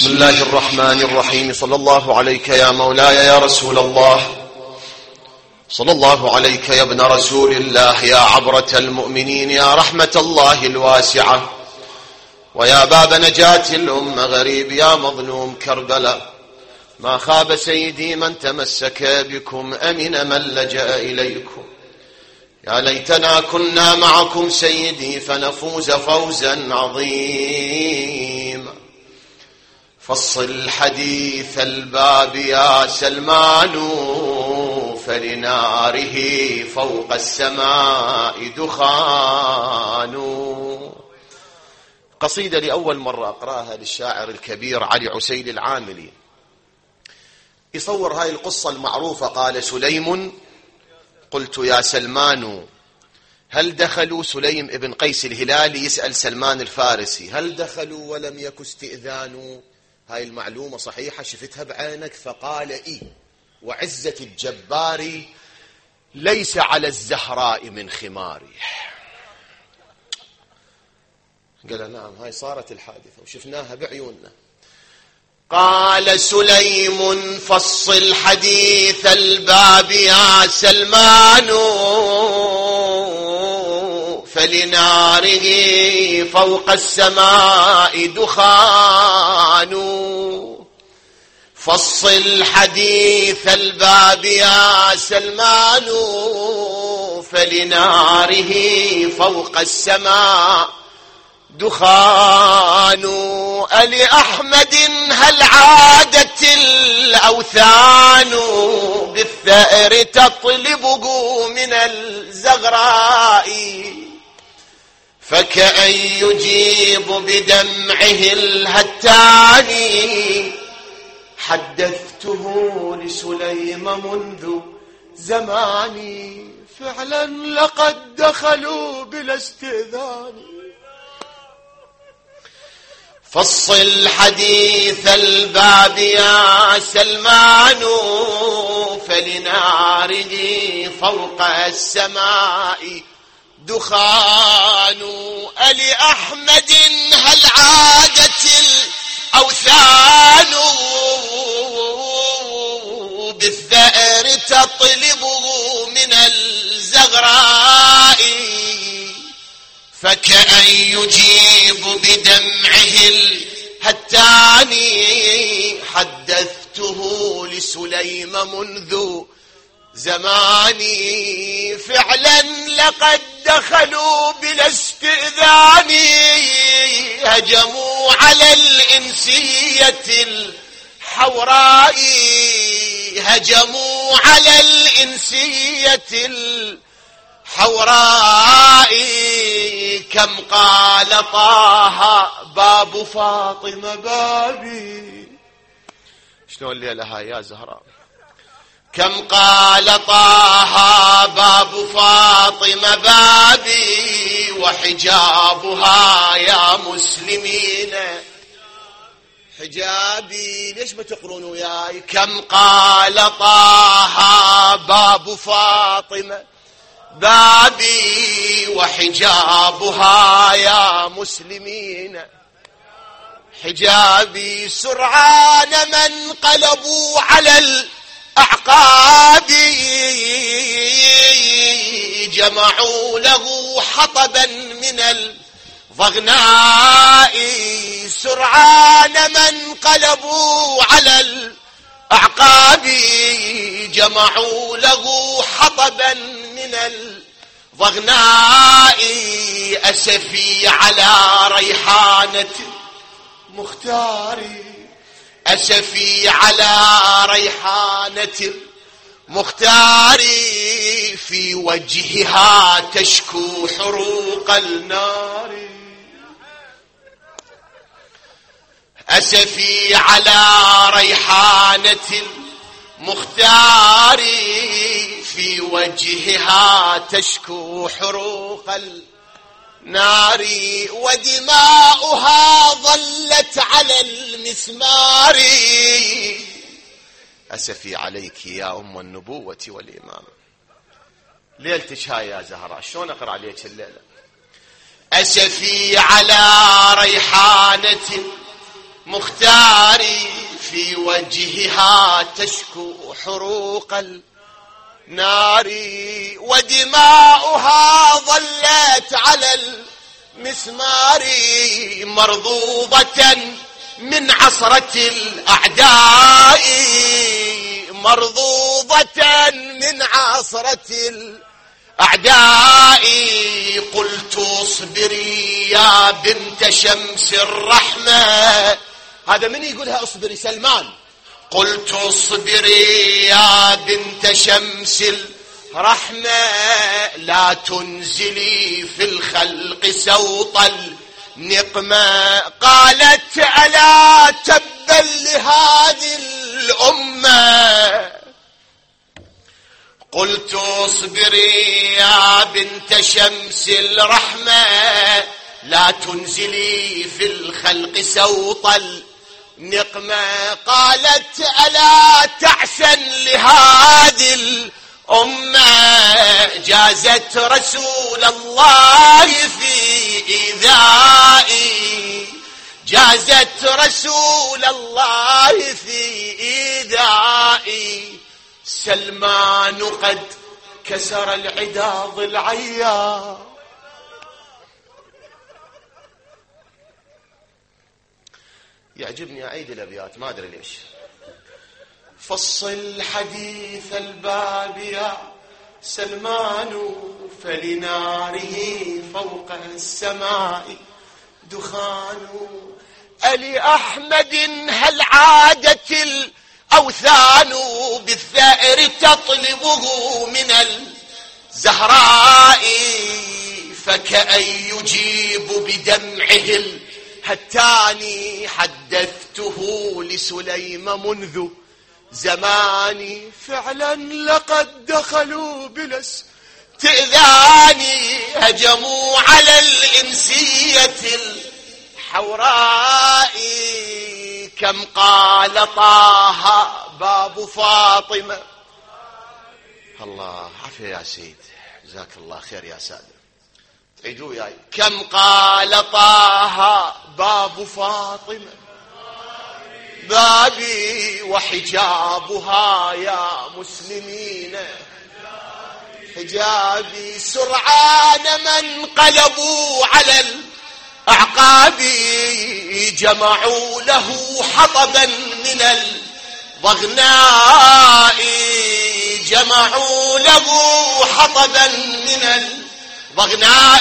بسم الله الرحمن الرحيم. صلى الله عليك يا مولاي يا رسول الله، صلى الله عليك يا ابن رسول الله، يا عبرة المؤمنين، يا رحمة الله الواسعة، ويا باب نجاة الأمة، غريب يا مظلوم كربلاء. ما خاب سيدي من تمسك بكم، أمن من لجأ إليكم. يا ليتنا كنا معكم سيدي فنفوز فوزا عظيما. فصل حديث الباب يا سلمان، فلناره فوق السماء دخان. قصيدة لأول مرة أقرأها للشاعر الكبير علي عسيل العاملي. يصور هاي القصة المعروفة. قال سليم: قلت يا سلمان هل دخلوا؟ سليم ابن قيس الهلالي يسأل سلمان الفارسي: هل دخلوا ولم يك استئذان؟ هاي المعلومة صحيحة شفتها بعينك؟ فقال: إيه، وعزة الجبار ليس على الزهراء من خماري. قال: نعم، هاي صارت الحادثة وشفناها بعيوننا. قال سليم: فصل حديث الباب يا سلمان، فلناره فوق السماء دخان. فصل حديث الباب يا سلمان، فلناره فوق السماء دخان. ألأحمد هل عادت الأوثان، بالثأر تطلبه من الزغراء، فكأن يجيب بدمعه الهتان. حدثته لسليم منذ زماني، فعلا لقد دخلوا بلا استئذان. فصل حديث الباب يا سلمان، فلناره فوق السماء دخان. ألأحمد هل عادت الأوثان، بالثأر تطلبه من الزغراء، فكأن يجيب بدمعه الهتان. حدثته لسليم منذ زماني، فعلا لقد دخلوا بلا استئذان. هجموا على الإنسية الحوراء، هجموا على الإنسية الحوراء. كم قال طه باب فاطمة بابي. شلون الليلة هاي يا زهراء؟ كم قال طه باب فاطمة بابي، وحجابها يا مسلمين حجابي. ليش ما تقرون وياي؟ كم قال طه باب فاطمة بابي، وحجابها يا مسلمين حجابي. سرعان من قلبوا على الأعقاب، جمعوا له حطبا من الضغناء. سرعان من قلبوا على الأعقاب، جمعوا له حطبا من الضغناء. أسفي على ريحانة مختاري، أسفي على ريحانة مختاري، في وجهها تشكو حروق النار. أسفي على ريحانة مختاري، في وجهها تشكو حروق النار. ودماؤها ظلت على المسمار. أسفي عليك يا أم النبوة والإمام. ليلتك هاي يا زهراء، شلون أقرأ عليك الليلة؟ أسفي على ريحانة مختاري في وجهها تشكو حروق النار ودماؤها ظلت على المسمار مرضوضة من عصرة الأعداء مرضوضة من عصرة الأعداء قلت اصبري يا بنت شمس الرحمة. هذا من يقولها اصبري؟ سلمان. قلت اصبري يا بنت شمس الرحمة لا تنزلي في الخلق سوط النقمة. قالت ألا تبا لهذه الأمة. قلت اصبري يا بنت شمس الرحمة لا تنزلي في الخلق سوط النقمة. قالت ألا تعسن لهذه الأمة. جازت رسول الله في إيذائي جازت رسول الله في إيذائي. سلمان قد كسر العدا ضلعيا. يعجبني أعيد الأبيات ما أدري ليش. فصل حديث الباب يا سلمان فلناره فوق السماء دخان. ألي أحمد هل عادت الأوثان بالثأر تطلبه من الزهراء. فكأن يجيب بدمعه الهتاني. حدثته لسليم منذ زماني فعلا لقد دخلوا بلا استئذان. هجموا على الإنسية الحوراء. كم قال طه باب فاطمة. الله عافية يا سيد جزاك الله خير يا سادة. تعيدوا وياي. كم قال طه باب فاطمة بابي وحجابها يا مسلمين حجابي. سرعان من قلبوا على الأعقاب جمعوا له حطبا من الضغناء. جمعوا له حطبا من الضغناء.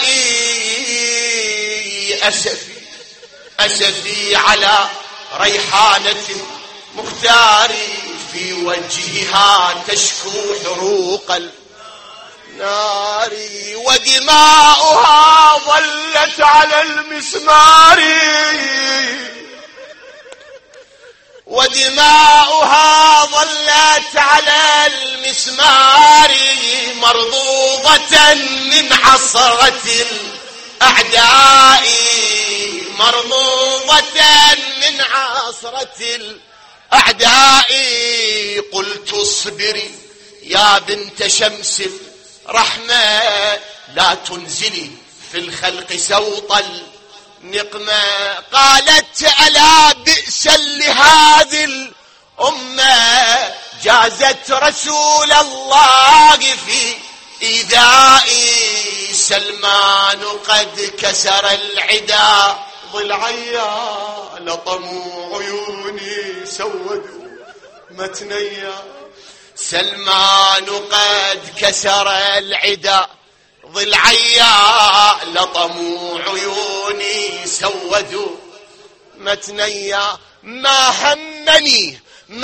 أسفي على ريحانة مختاري في وجهها تشكو حروق النار ودماؤها ظلت على المسمار. ودماؤها ظلت على المسمار مرضوضة من عصرة الأعداء. مرضوضة من عصرة الأعداء. قلت اصبري يا بنت شمس الرحمة لا تنزلي في الخلق سوط النقمة. قالت ألا بئسا لهذه الأمة. جازت رسول الله في إيذائي. سلمان قد كسر العدا ضلعيا. لطموا عيوني سودوا متنيا. سلمان قد كسر العدا ضلعيا. لطموا عيوني سودوا متنيا. ما همني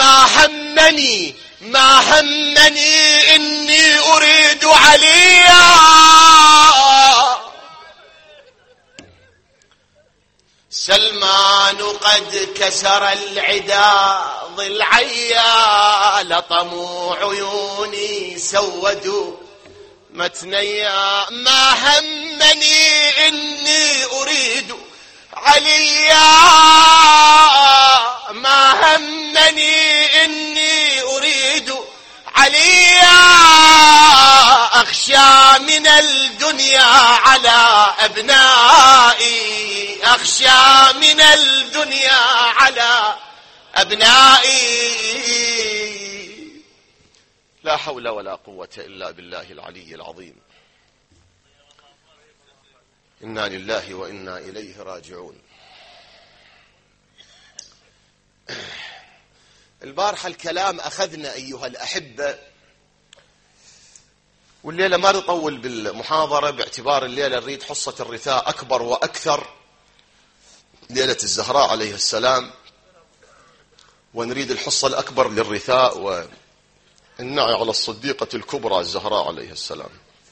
إني أريد عليا. سلمان قد كسر العدا ضلعيا. لطموا عيوني سودوا متنيا. ما همني إني أريد عليا. ما همني إني أريد عليا. أخشى من الدنيا على أبنائي أخشى من الدنيا على أبنائي. لا حول ولا قوة إلا بالله العلي العظيم. إنا لله وإنا إليه راجعون. البارحة الكلام أخذنا أيها الأحبة، والليلة ما نطول بالمحاضرة باعتبار الليلة نريد حصة الرثاء أكبر وأكثر، ليلة الزهراء عليه السلام، ونريد الحصة الأكبر للرثاء والنعي على الصديقة الكبرى الزهراء عليه السلام.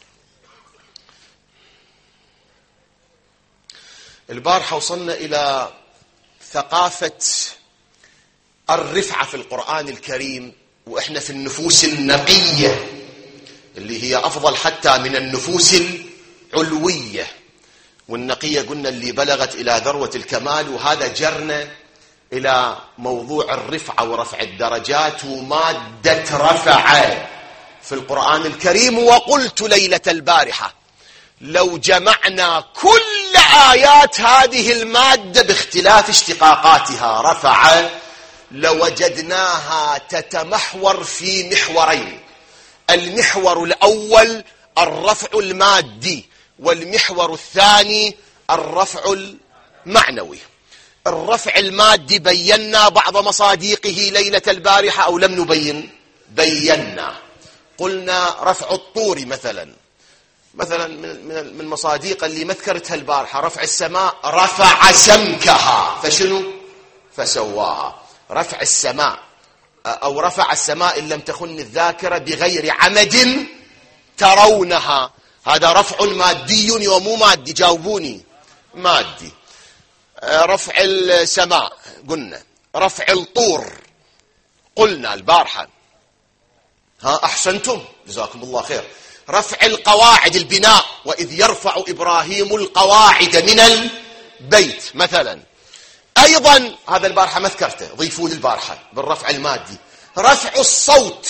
البارحة وصلنا إلى ثقافة الرفعة في القرآن الكريم، وإحنا في النفوس النقية اللي هي أفضل حتى من النفوس العلوية، والنقية قلنا اللي بلغت إلى ذروة الكمال. وهذا جرنا إلى موضوع الرفعة ورفع الدرجات ومادة رفع في القرآن الكريم. وقلت ليلة البارحة لو جمعنا كل آيات هذه المادة باختلاف اشتقاقاتها رفع لوجدناها تتمحور في محورين: المحور الأول الرفع المادي، والمحور الثاني الرفع المعنوي. الرفع المادي بينا بعض مصاديقه ليلة البارحة أو لم نبين؟ بينا. قلنا رفع الطور مثلا من مصاديق اللي ما ذكرتها البارحة، رفع السماء رفع سمكها فشنو؟ فسواها. رفع السماء أو رفع السماء إن لم تخن الذاكرة بغير عمد ترونها، هذا رفع مادي ومو مادي؟ جاوبوني. مادي. رفع السماء قلنا. رفع الطور قلنا البارحة. أحسنتم جزاكم الله خير. رفع القواعد البناء، وإذ يرفع إبراهيم القواعد من البيت مثلا. أيضا هذا البارحة ما ذكرته، ضيفوا لي البارحة بالرفع المادي. رفع الصوت،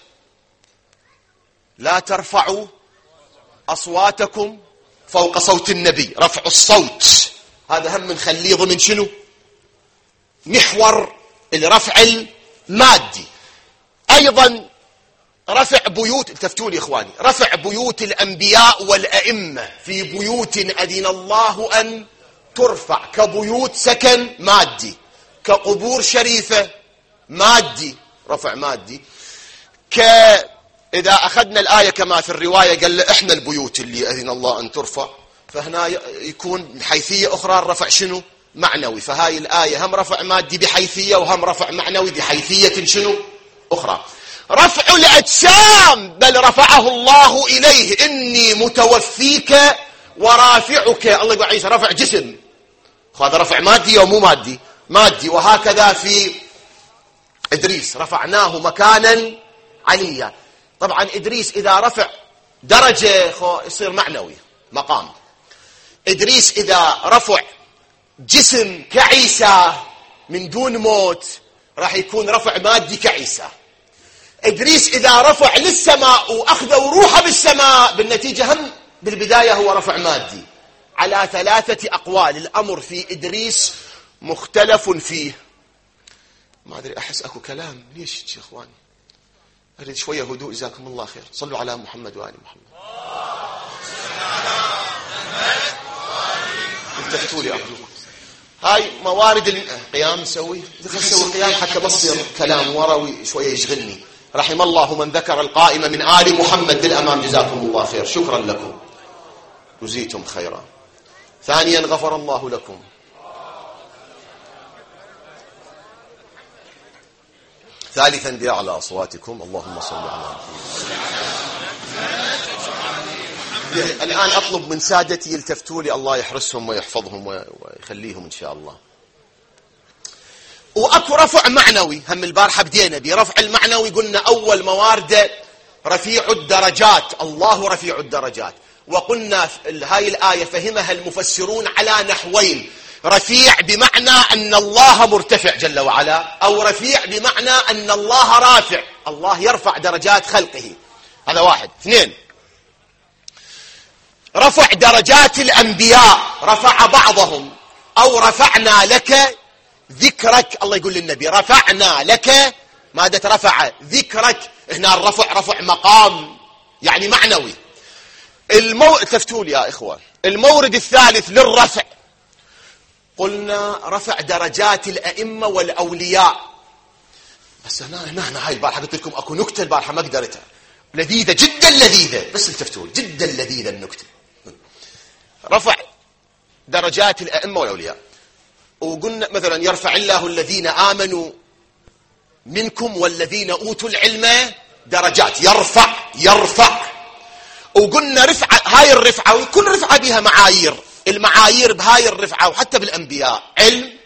لا ترفعوا أصواتكم فوق صوت النبي. رفع الصوت هذا هم نخليه ضمن شنو؟ محور الرفع المادي. أيضا رفع بيوت، التفتوا لي إخواني، رفع بيوت الأنبياء والأئمة في بيوت أذن الله أن ترفع، كبيوت سكن مادي، كقبور شريفة مادي، رفع مادي. إذا أخذنا الآية كما في الرواية قال إحنا البيوت اللي أذن الله أن ترفع، فهنا يكون حيثية أخرى الرفع شنو؟ معنوي. فهاي الآية هم رفع مادي بحيثية وهم رفع معنوي بحيثية شنو؟ أخرى. رفع الأجسام بل رفعه الله إليه، إني متوفيك ورافعك. الله يقول عيسى رفع جسم، هذا رفع مادي أو مو مادي؟ مادي. وهكذا في إدريس رفعناه مكانا عليا. طبعا إدريس إذا رفع درجة يصير معنوي مقام. إدريس إذا رفع جسم كعيسى من دون موت راح يكون رفع مادي كعيسى. إدريس إذا رفع للسماء وأخذوا روحه بالسماء بالنتيجة هم بالبداية هو رفع مادي. على 3 أقوال. الأمر في إدريس مختلف فيه. ما أدري، أحس أكو كلام ليش يا إخواني؟ أريد شوية هدوء جزاكم الله خير. صلوا على محمد وآل محمد. التفتوا لي أرجوكم. هاي موارد القيام نسوي، نسوي قيام حتى بصير كلام وروي شوية يشغلني. رحم الله من ذكر القائمة من آل محمد بالأمام جزاكم الله خير. شكرا لكم جزيتم خيرا. ثانيا غفر الله لكم. ثالثا بأعلى أصواتكم اللهم صل على محمد. الآن أطلب من سادتي يلتفتوا لي، الله يحرسهم ويحفظهم ويخليهم إن شاء الله. وأكو رفع معنوي هم البارحة بدينا برفع المعنوي. قلنا أول موارد رفيع الدرجات، الله رفيع الدرجات. وقلنا هاي الآية فهمها المفسرون على نحوين: رفيع بمعنى أن الله مرتفع جل وعلا، أو رفيع بمعنى أن الله رافع، الله يرفع درجات خلقه. هذا واحد. 2، رفع درجات الأنبياء، رفع بعضهم، أو رفعنا لك ذكرك. الله يقول للنبي رفعنا لك، مادة رفع ذكرك، هنا الرفع رفع مقام يعني معنوي. تفتول يا إخوة. المورد الثالث للرفع قلنا رفع درجات الأئمة والأولياء. بس هنا هاي البارحة قلت لكم أكو نكتة البارحة ما قدرتها، لذيذة جدا لذيذة، بس التفتول جدا لذيذة النكتة. رفع درجات الأئمة والأولياء، وقلنا مثلا يرفع الله الذين آمنوا منكم والذين أوتوا العلم درجات، يرفع. وقلنا رفعة، هاي الرفعة وكل رفعة بها معايير، المعايير بهاي الرفعة وحتى بالأنبياء: علم،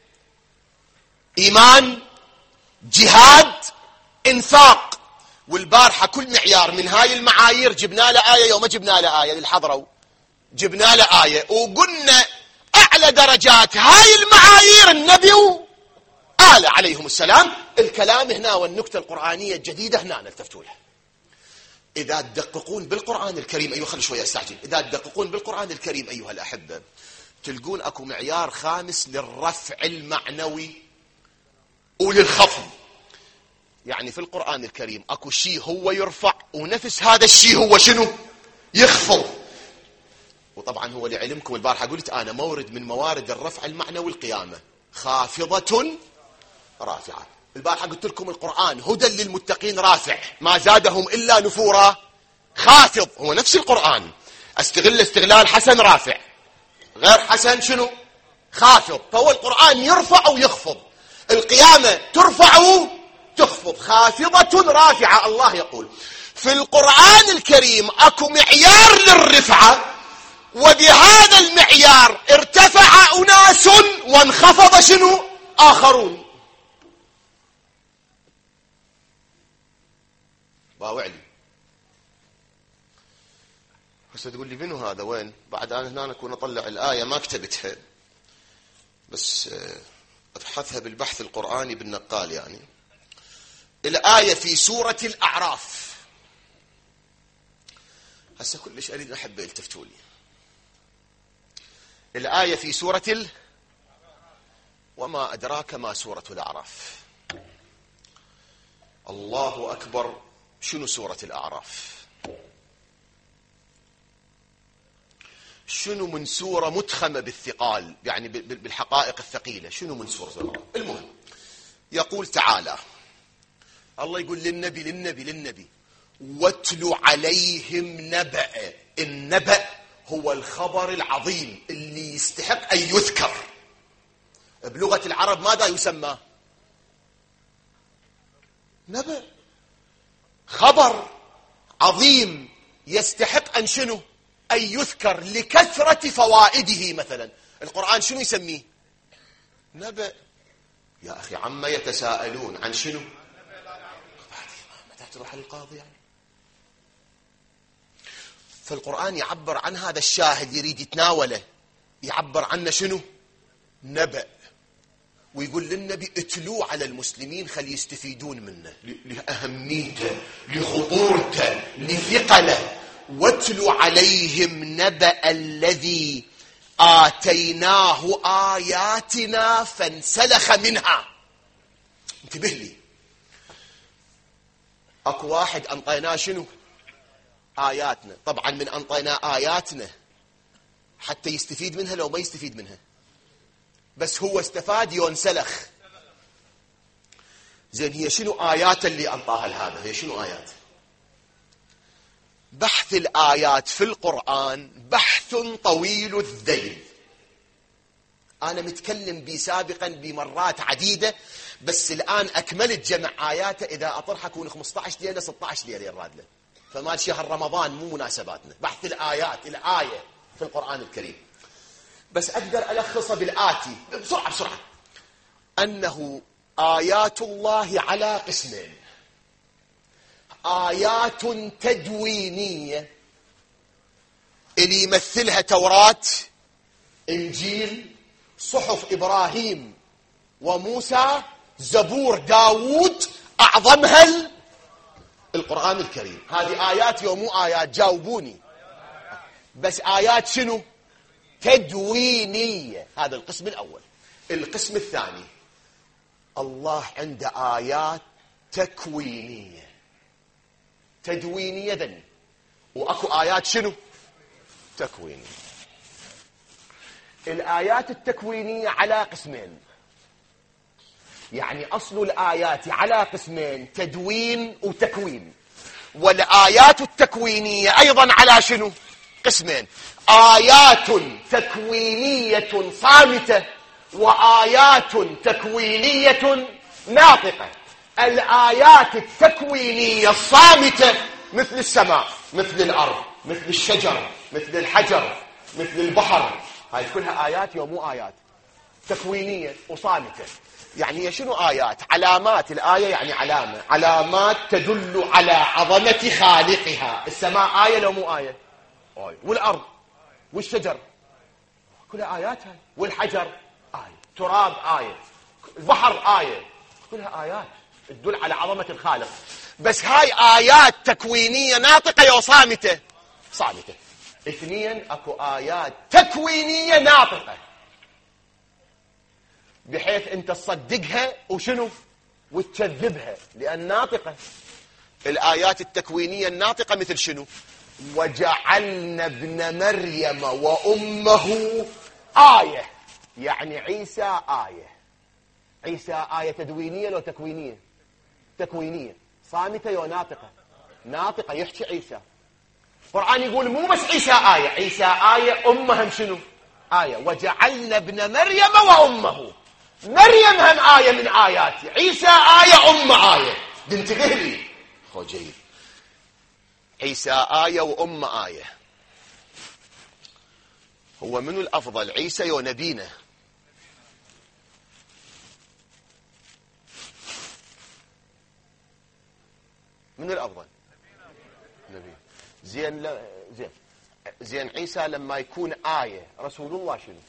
إيمان، جهاد، إنفاق. والبارحة كل معيار من هاي المعايير جبنا له آية، يوم جبنا له آية للحضروا جبنا له آية، وقلنا أعلى درجات هاي المعايير النبي وآل عليهم السلام. الكلام هنا والنكتة القرآنية الجديدة هنا نلتفتوا لها. إذا تدققون بالقرآن الكريم، أيها خلي شوية استعجل، إذا تدققون بالقرآن الكريم أيها الأحبة تلقون أكو معيار خامس للرفع المعنوي وللخفض. يعني في القرآن الكريم أكو شيء هو يرفع، ونفس هذا الشيء هو شنو؟ يخفض. وطبعا هو لعلمكم البارحة قلت أنا مورد من موارد الرفع المعنوي القيامة، خافضة رافعة. البارحة قلت لكم القرآن هدى للمتقين رافع، ما زادهم إلا نفورا. خافض هو نفس القرآن، استغلال حسن رافع، غير حسن شنو؟ خافض. فهو القرآن يرفع ويخفض، القيامة ترفع وتخفض، خافضة رافعة. الله يقول في القرآن الكريم أكو معيار للرفعة، وبهذا المعيار ارتفع أناس وانخفض شنو؟ آخرون. باوعلي بس تقول لي منو هذا وين؟ بعد أنا هنا أكون أطلع الآية ما كتبتها، بس أبحثها بالبحث القرآني بالنقال. يعني الآية في سورة الأعراف. هسه كلش أريد أحب التفتوا لي. الآية في سورة وما أدراك ما سورة الأعراف. الله أكبر. شنو سورة الأعراف؟ شنو من سورة متخمة بالثقال، يعني بالحقائق الثقيلة، شنو من سورة الأعراف؟ المهم يقول تعالى، الله يقول للنبي واتل عليهم نبأ. النبأ هو الخبر العظيم اللي يستحق أن يذكر. بلغة العرب ماذا يسمى؟ نبأ، خبر عظيم يستحق أن شنو؟ أن يذكر لكثرة فوائده. مثلا القرآن شنو يسميه؟ نبأ. يا أخي عما يتساءلون عن شنو؟ متى تروح القاضي يعني؟ فالقرآن يعبر عن هذا الشاهد يريد يتناوله، يعبر عنه شنو؟ نبأ. ويقول للنبي اتلوه على المسلمين خلي يستفيدون منه، لأهميته، لخطورته، لثقله. واتلوا عليهم نبأ الذي آتيناه آياتنا فانسلخ منها. انتبه لي، اكو واحد انطيناه شنو؟ آياتنا. طبعا من انطيناه آياتنا حتى يستفيد منها لو ما يستفيد منها، بس هو استفاد ينسلخ. زين هي شنو آيات اللي أنطاها لهذا؟ هي شنو آيات؟ بحث الآيات في القرآن بحث طويل الذيل. أنا متكلم بي سابقا بمرات عديدة، بس الآن أكملت جمع آياته. إذا أطرح أكون 15 ليلة 16 ليلة الرادلة، فمال شهر رمضان مو مناسباتنا. بحث الآيات، الآية في القرآن الكريم، بس أقدر ألخصها بالآتي بسرعة. أنه آيات الله على قسمين: آيات تدوينية اللي يمثلها توراة، إنجيل، صحف إبراهيم وموسى، زبور داود، أعظمها القرآن الكريم. هذه آيات يوم مو آيات؟ جاوبوني. بس آيات شنو؟ تدوينية. هذا القسم الأول. القسم الثاني، الله عنده آيات تكوينية. تدوينية ذني، وأكو آيات شنو؟ تكوينية. الآيات التكوينية على قسمين، يعني أصل الآيات على قسمين، تدوين وتكوين. والآيات التكوينية أيضا على شنو؟ قسمين، آيات تكوينية صامتة وآيات تكوينية ناطقة. الآيات التكوينية الصامتة مثل السماء، مثل الأرض، مثل الشجر، مثل الحجر، مثل البحر، هاي كلها آيات ومو آيات تكوينية وصامتة. يعني هي شنو آيات؟ علامات. الآية يعني علامة، علامات تدل على عظمة خالقها. السماء آية لو مو آية؟ آية. والأرض والشجر كلها آيات هاي، والحجر آية، تراب آية، البحر آية، كلها آيات تدل على عظمة الخالق. بس هاي آيات تكوينية ناطقة يا صامتة؟ صامتة. اثنين، اكو آيات تكوينية ناطقة بحيث انت تصدقها وشنو؟ وتكذبها، لأن ناطقة. الآيات التكوينية الناطقة مثل شنو؟ وجعلنا ابن مريم وأمه آية، يعني عيسى آية. عيسى آية تدوينية لو تكوينية؟ تكوينية. صامتة يو ناطقة؟ ناطقة، يحكي عيسى. القرآن يقول مو بس عيسى آية، عيسى آية، أمهم شنو؟ آية. وجعلنا ابن مريم وأمه، مريم هم آية من آياتي، عيسى آية، أم آية. بنتبه لي خو جيد، عيسى آية وأم آية. هو منو الأفضل، عيسى يو نبينا؟ من الأفضل؟ نبي. زين عيسى لما يكون آية، رسول الله شنو؟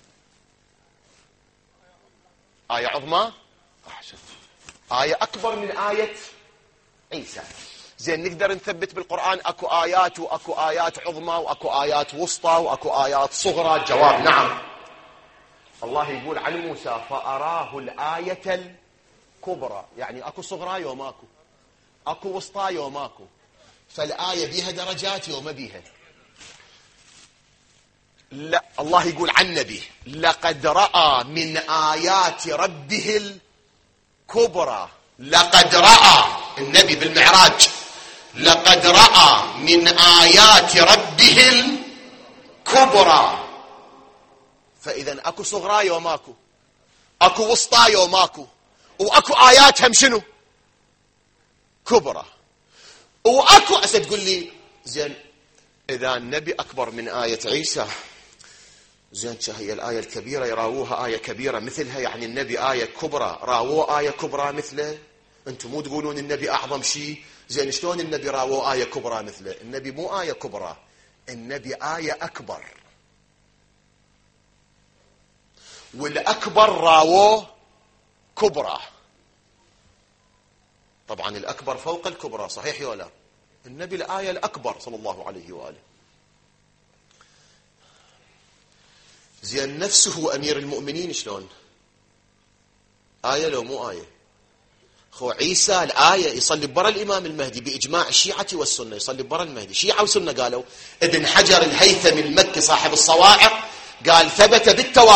آية عظمى؟ أحسن. آية أكبر من آية عيسى. زين نقدر نثبت بالقرآن أكو آيات وأكو آيات عظمى وأكو آيات وسطى وأكو آيات صغرى؟ جواب نعم. الله يقول عن موسى فأراه الآية الكبرى، يعني أكو صغرى يوم أكو، أكو وسطى يوم أكو. فالآية بيها درجات يوم بيها. لا، الله يقول عن نبيه لقد رأى من آيات ربه الكبرى. لقد رأى النبي بالمعراج، لقد رأى من آيات ربه الكبرى. فإذا أكو صغرى يوم أكو، أكو وسطى يوم أكو، وأكو آيات هم شنو؟ كبرى. وأكو أسد تقول لي زين إذا النبي أكبر من آية عيسى، زين هي الآية الكبيرة يراووها آية كبيرة مثلها، يعني النبي آية كبرى راووه آية كبرى مثله؟ أنتم مو تقولون النبي أعظم شيء؟ زين شلون النبي راووه آية كبرى مثله؟ النبي مو آية كبرى، النبي آية أكبر، والأكبر راووه كبرى. طبعا الأكبر فوق الكبرى، صحيح يا لا؟ النبي الآية الأكبر صلى الله عليه وآله. زين نفسه أمير المؤمنين شلون؟ آية لو مو آية؟ خو عيسى الآية يصلي برا الإمام المهدي بإجماع الشيعة والسنة، يصلي برا المهدي. شيعة وسنة قالوا. ابن حجر الهيثمي المكي صاحب الصواعق قال ثبت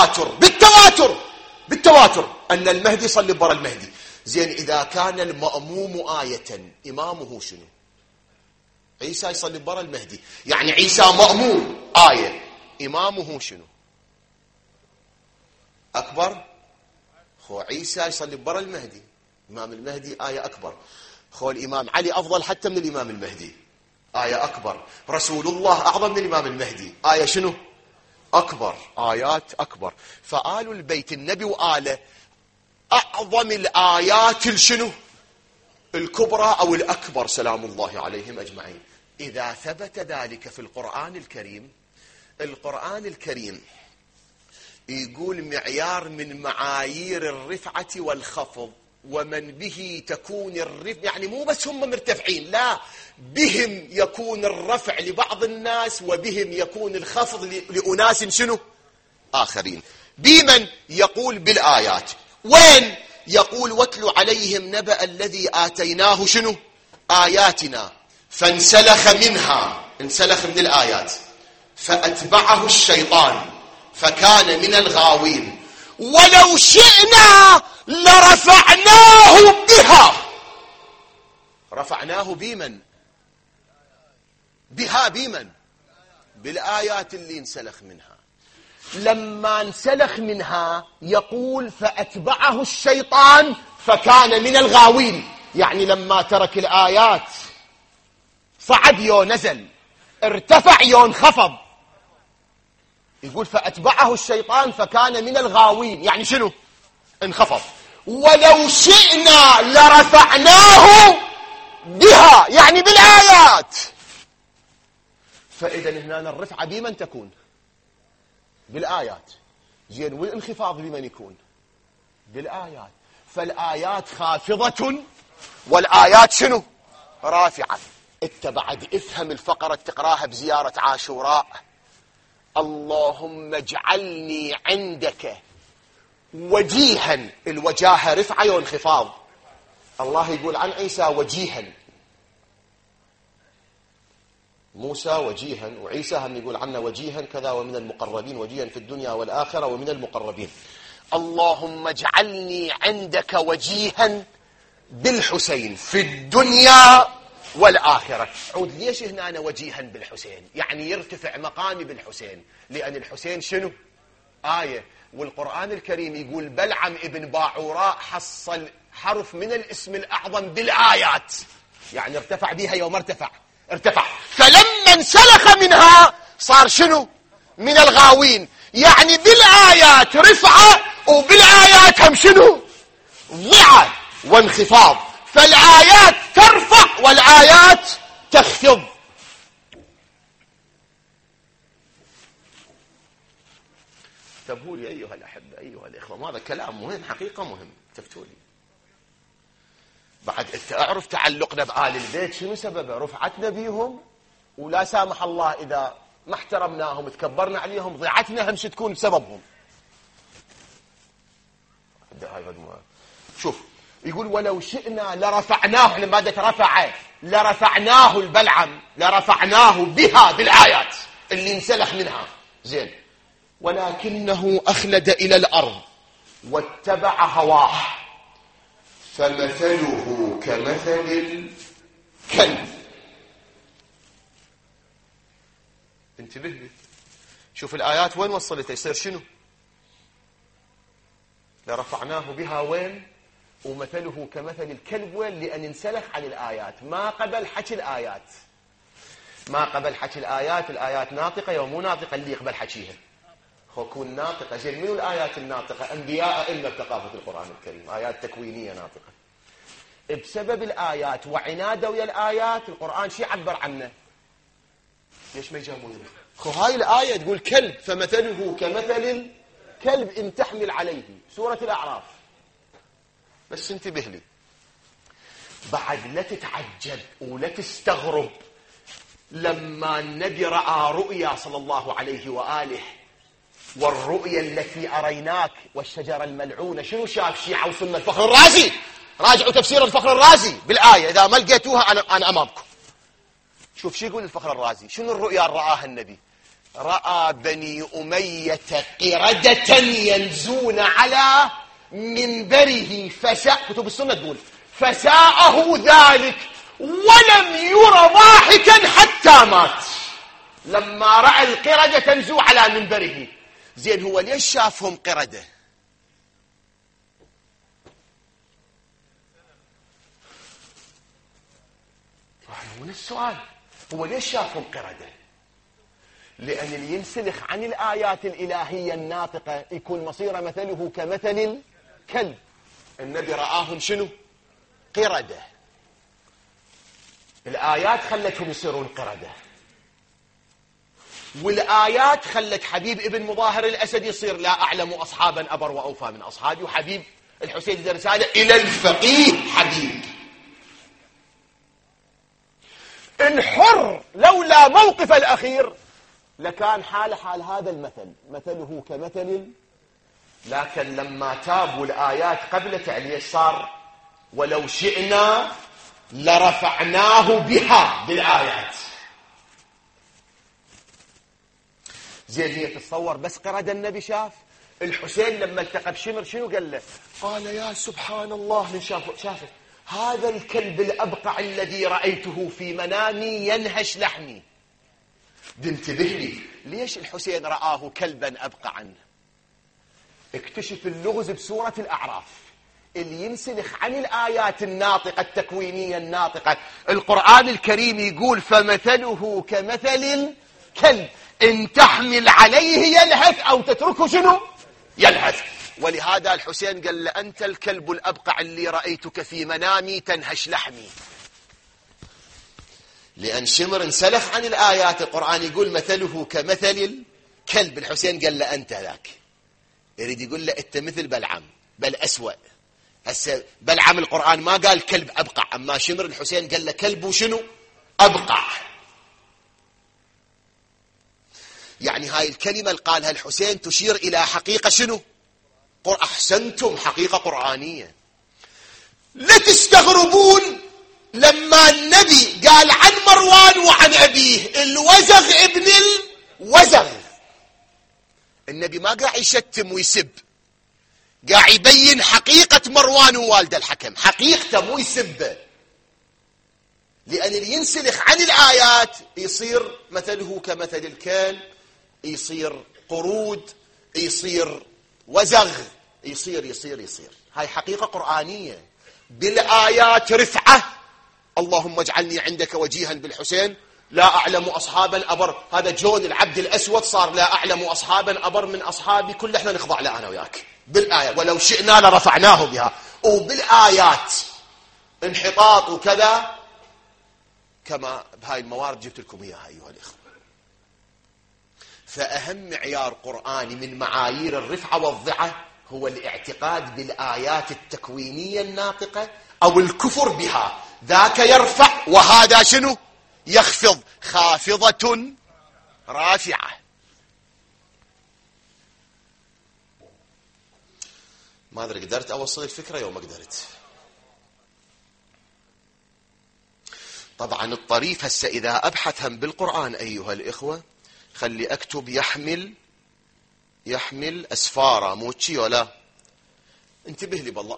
بالتواتر أن المهدي يصلي برا المهدي. زين إذا كان المأموم آية، إمامه شنو؟ عيسى يصلي برا المهدي، يعني عيسى مأموم آية، إمامه شنو؟ أكبر. خو عيسى يصلي برا المهدي، إمام المهدي آية أكبر. خو الإمام علي أفضل حتى من الإمام المهدي، آية أكبر. رسول الله أعظم من الإمام المهدي، آية شنو؟ أكبر. آيات أكبر. فآل البيت النبي وآله أعظم الآيات الشنو؟ الكبرى أو الأكبر سلام الله عليهم أجمعين. إذا ثبت ذلك في القرآن الكريم، القرآن الكريم يقول معيار من معايير الرفعة والخفض ومن به تكون الرفع، يعني مو بس هم مرتفعين، لا، بهم يكون الرفع لبعض الناس وبهم يكون الخفض لأناس شنو؟ آخرين. بمن؟ يقول بالآيات. وين؟ يقول واتل عليهم نبأ الذي آتيناه شنو؟ آياتنا فانسلخ منها، انسلخ من الآيات، فأتبعه الشيطان فكان من الغاوين ولو شئنا لرفعناه بها. رفعناه بمن؟ بها بمن؟ بالآيات اللي انسلخ منها. لما انسلخ منها يقول فأتبعه الشيطان فكان من الغاوين، يعني لما ترك الآيات صعد يو نزل، ارتفع يو انخفض. يقول فأتبعه الشيطان فكان من الغاوين، يعني شنو؟ انخفض. ولو شئنا لرفعناه بها، يعني بالآيات. فإذا هنا الرفعة بمن تكون؟ بالآيات. زين، والانخفاض بمن يكون؟ بالآيات. فالآيات خافضة والآيات شنو؟ رافعة. انت بعد افهم الفقرة تقراها بزيارة عاشوراء. اللهم اجعلني عندك وجيها، الوجاهة رفعة وانخفاض. الله يقول عن عيسى وجيها، موسى وجيها، وعيسى هم يقول عنه وجيها كذا ومن المقربين، وجيها في الدنيا والآخرة ومن المقربين. اللهم اجعلني عندك وجيها بالحسين في الدنيا والآخرة. عود ليش هنا أنا وجيها بالحسين؟ يعني يرتفع مقامي بالحسين، لأن الحسين شنو؟ آية. والقرآن الكريم يقول بلعم ابن باعوراء حصل حرف من الاسم الأعظم بالآيات، يعني ارتفع بها يوم ارتفع. فلما انسلخ منها صار شنو؟ من الغاوين، يعني بالآيات رفعة وبالآيات هم شنو؟ ضعة وانخفاض. فالآيات ترفع والآيات تخفض. انتبهوا لي أيها الأحبة أيها الإخوة، هذا كلام مهم، حقيقة مهم، تفتوا لي. بعد انت اعرف تعلقنا بآل البيت شنو سببه؟ رفعتنا بيهم، ولا سامح الله إذا ما احترمناهم تكبرنا عليهم ضيعتنا همش تكون بسببهم. شوف يقول ولو شئنا لرفعناه، لما رفع لرفعناه البلعم، لرفعناه بها بالآيات اللي انسلخ منها. زين، ولكنه أخلد إلى الأرض واتبع هواه فمثله كمثل الكلب. انتبه لي، شوف الآيات وين وصلته، يصير شنو؟ لرفعناه بها وين؟ ومثله كمثل الكلب وين؟ لأن انسلخ عن الآيات، ما قبل حكي الآيات، ما قبل حكي الآيات. الآيات ناطقة يوم مو ناطقة اللي يقبل حكيها، كون ناطقة. زين، منو الآيات الناطقة؟ أنبياء أئمة بثقافة القرآن الكريم، آيات تكوينية ناطقة. بسبب الآيات وعناده ويا الآيات القرآن شي عبر عنه. ليش ما يجاوبون؟ هاي الآية تقول كلب، فمثله كمثل الكلب إن تحمل عليه، سورة الأعراف. بس انتبه لي، بعد لا تتعجب ولا تستغرب لما النبي رأى رؤيا صلى الله عليه وآله، والرؤيا التي أريناك والشجرة الملعونة. شنو شاف شيعة وسنة الفخر الرازي؟ راجعوا تفسير الفخر الرازي بالآية إذا ما لقيتوها أنا أمامكم. شوف شو يقول الفخر الرازي، شنو الرؤيا رآها النبي؟ رأى بني أمية قردة ينزون على منبره كتب السنة تقول فساءه ذلك ولم ير ضاحكا حتى مات. لما رأى القردة تنزو على منبره. زين، هو ليش شافهم قردة؟ من السؤال، هو ليش شافهم قردة؟ لأن اللي ينسلخ عن الآيات الإلهية الناطقة يكون مصيره مثله كمثل الكلب. النبي رآهم شنو؟ قردة. الآيات خلتهم يصيرون قردة، والآيات خلت حبيب ابن مظاهر الأسد يصير لا أعلم أصحابا أبر وأوفى من أصحابي، وحبيب الحسين يدير رسالة إلى الفقيه حبيب. الحر لولا موقف الأخير لكان حال هذا المثل، مثله كمثل. لكن لما تابوا الآيات قبل تعليق صار ولو شئنا لرفعناه بها بالآيات. زين هي تتصور بس قرد النبي شاف الحسين لما التقى بشمر شنو قال له؟ قال يا سبحان الله من شافه هذا الكلب الأبقع الذي رأيته في منامي ينهش لحمي. انتبه لي ليش الحسين رآه كلبا أبقعا؟ اكتشف اللغز بسورة الأعراف اللي ينسلخ عن الآيات الناطقة التكوينية الناطقة. القرآن الكريم يقول فمثله كمثل الكلب إن تحمل عليه يلهث أو تتركه شنو؟ يلهث. ولهذا الحسين قال له أنت الكلب الأبقع اللي رأيتك في منامي تنهش لحمي. لأن شمر انسلخ عن الآيات. القرآن يقول مثله كمثل الكلب. الحسين قال له أنت ذاك. يريد يقول له أنت مثل بلعم بل أسوأ. هسه بلعم القرآن ما قال كلب أبقع، أما شمر الحسين قال له كلب شنو؟ أبقع. يعني هاي الكلمة اللي قالها الحسين تشير إلى حقيقة شنو؟ أحسنتم، حقيقة قرآنية. لا تستغربون لما النبي قال عن مروان وعن أبيه الوزغ ابن الوزغ. النبي ما قاعد يشتم ويسب، قاعد يبين حقيقة مروان ووالد الحكم، حقيقته مو يسبه. لأن اللي ينسلخ عن الآيات يصير مثله كمثل الكلب، يصير قرود، يصير وزغ، يصير. هاي حقيقة قرآنية. بالآيات رفعة. اللهم اجعلني عندك وجيها بالحسين لا أعلم أصحابا أبر. هذا جون العبد الأسود صار لا أعلم أصحابا أبر من أصحابي كل احنا نخضع له أنا وياك بالآية ولو شئنا لرفعناه بها. وبالآيات انحطاط وكذا كما بهاي الموارد جبت لكم إياها أيها الإخوة. فأهم معيار قرآني من معايير الرفعة والضعة هو الاعتقاد بالآيات التكوينية الناطقة أو الكفر بها. ذاك يرفع وهذا شنو؟ يخفض. خافضة رافعة. ما أدري قدرت أوصل الفكرة يوم ما قدرت. طبعا الطريف هسه إذا أبحث هم بالقرآن أيها الإخوة خلي أكتب يحمل أسفارة موتشي ولا. انتبه لي بالله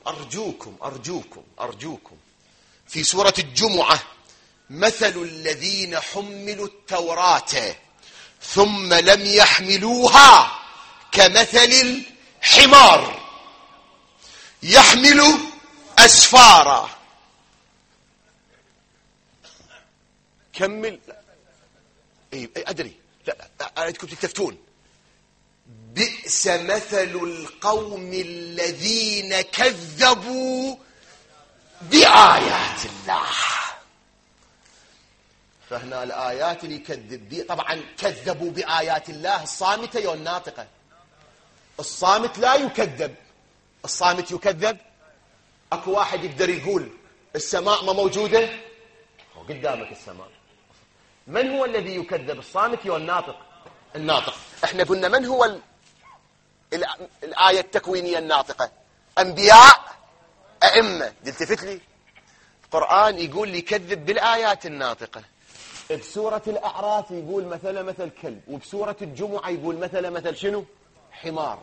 أرجوكم في سورة الجمعة مثل الذين حملوا التوراة ثم لم يحملوها كمثل الحمار يحمل أسفارا. كمل. أدري لا أريدكم تكتفتون. بئس مثل القوم الذين كذبوا بآيات الله. فهنا الآيات اللي يكذب بي طبعا كذبوا بآيات الله الصامتة يا الناطقة. الصامت لا يكذب، الصامت يكذب. اكو واحد يقدر يقول السماء ما موجودة، قدامك السماء. من هو الذي يكذب، الصامت يا الناطق؟ الناطق. احنا قلنا من هو الآية التكوينية الناطقة؟ أنبياء، أئمة. التفت لي القرآن يقول لي كذب بالآيات الناطقة. بسورة الأعراف يقول مثل كلب، وبسورة الجمعة يقول مثل شنو؟ حمار.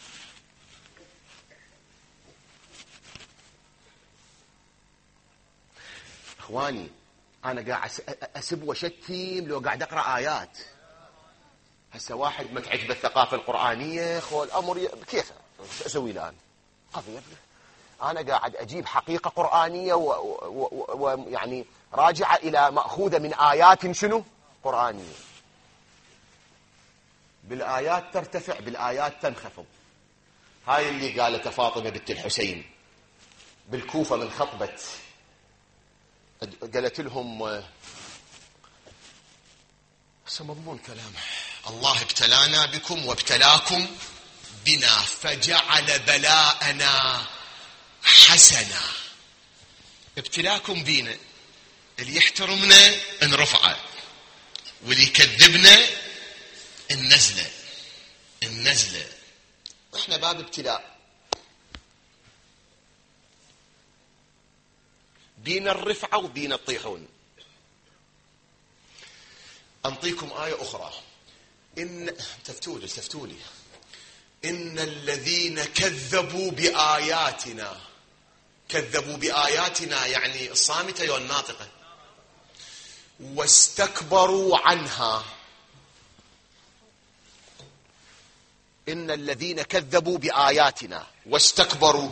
اخواني انا قاعد اسب وشتم لو قاعد اقرا ايات. هسه واحد ما تعجبه الثقافه القرانيه خو الامر كيف اسوي الان؟ قضيه انا قاعد اجيب حقيقه قرانيه ويعني راجعه الى ماخوذه من ايات شنو؟ قرانيه. بالايات ترتفع، بالايات تنخفض. هاي اللي قالتها فاطمه بنت الحسين بالكوفه من خطبه، قالت لهم هسه مضمون كلام الله ابتلانا بكم وابتلاكم بنا فجعل بلاءنا حسنا. ابتلاكم بينا، اللي يحترمنا نرفعه، واللي يكذبنا النزلة. احنا باب ابتلاء، بين الرفعة وبين الطيحون. أنطيكم آية أخرى، تفتولي إن الذين كذبوا بآياتنا يعني الصامتة والناطقة واستكبروا عنها. إن الذين كذبوا بآياتنا واستكبروا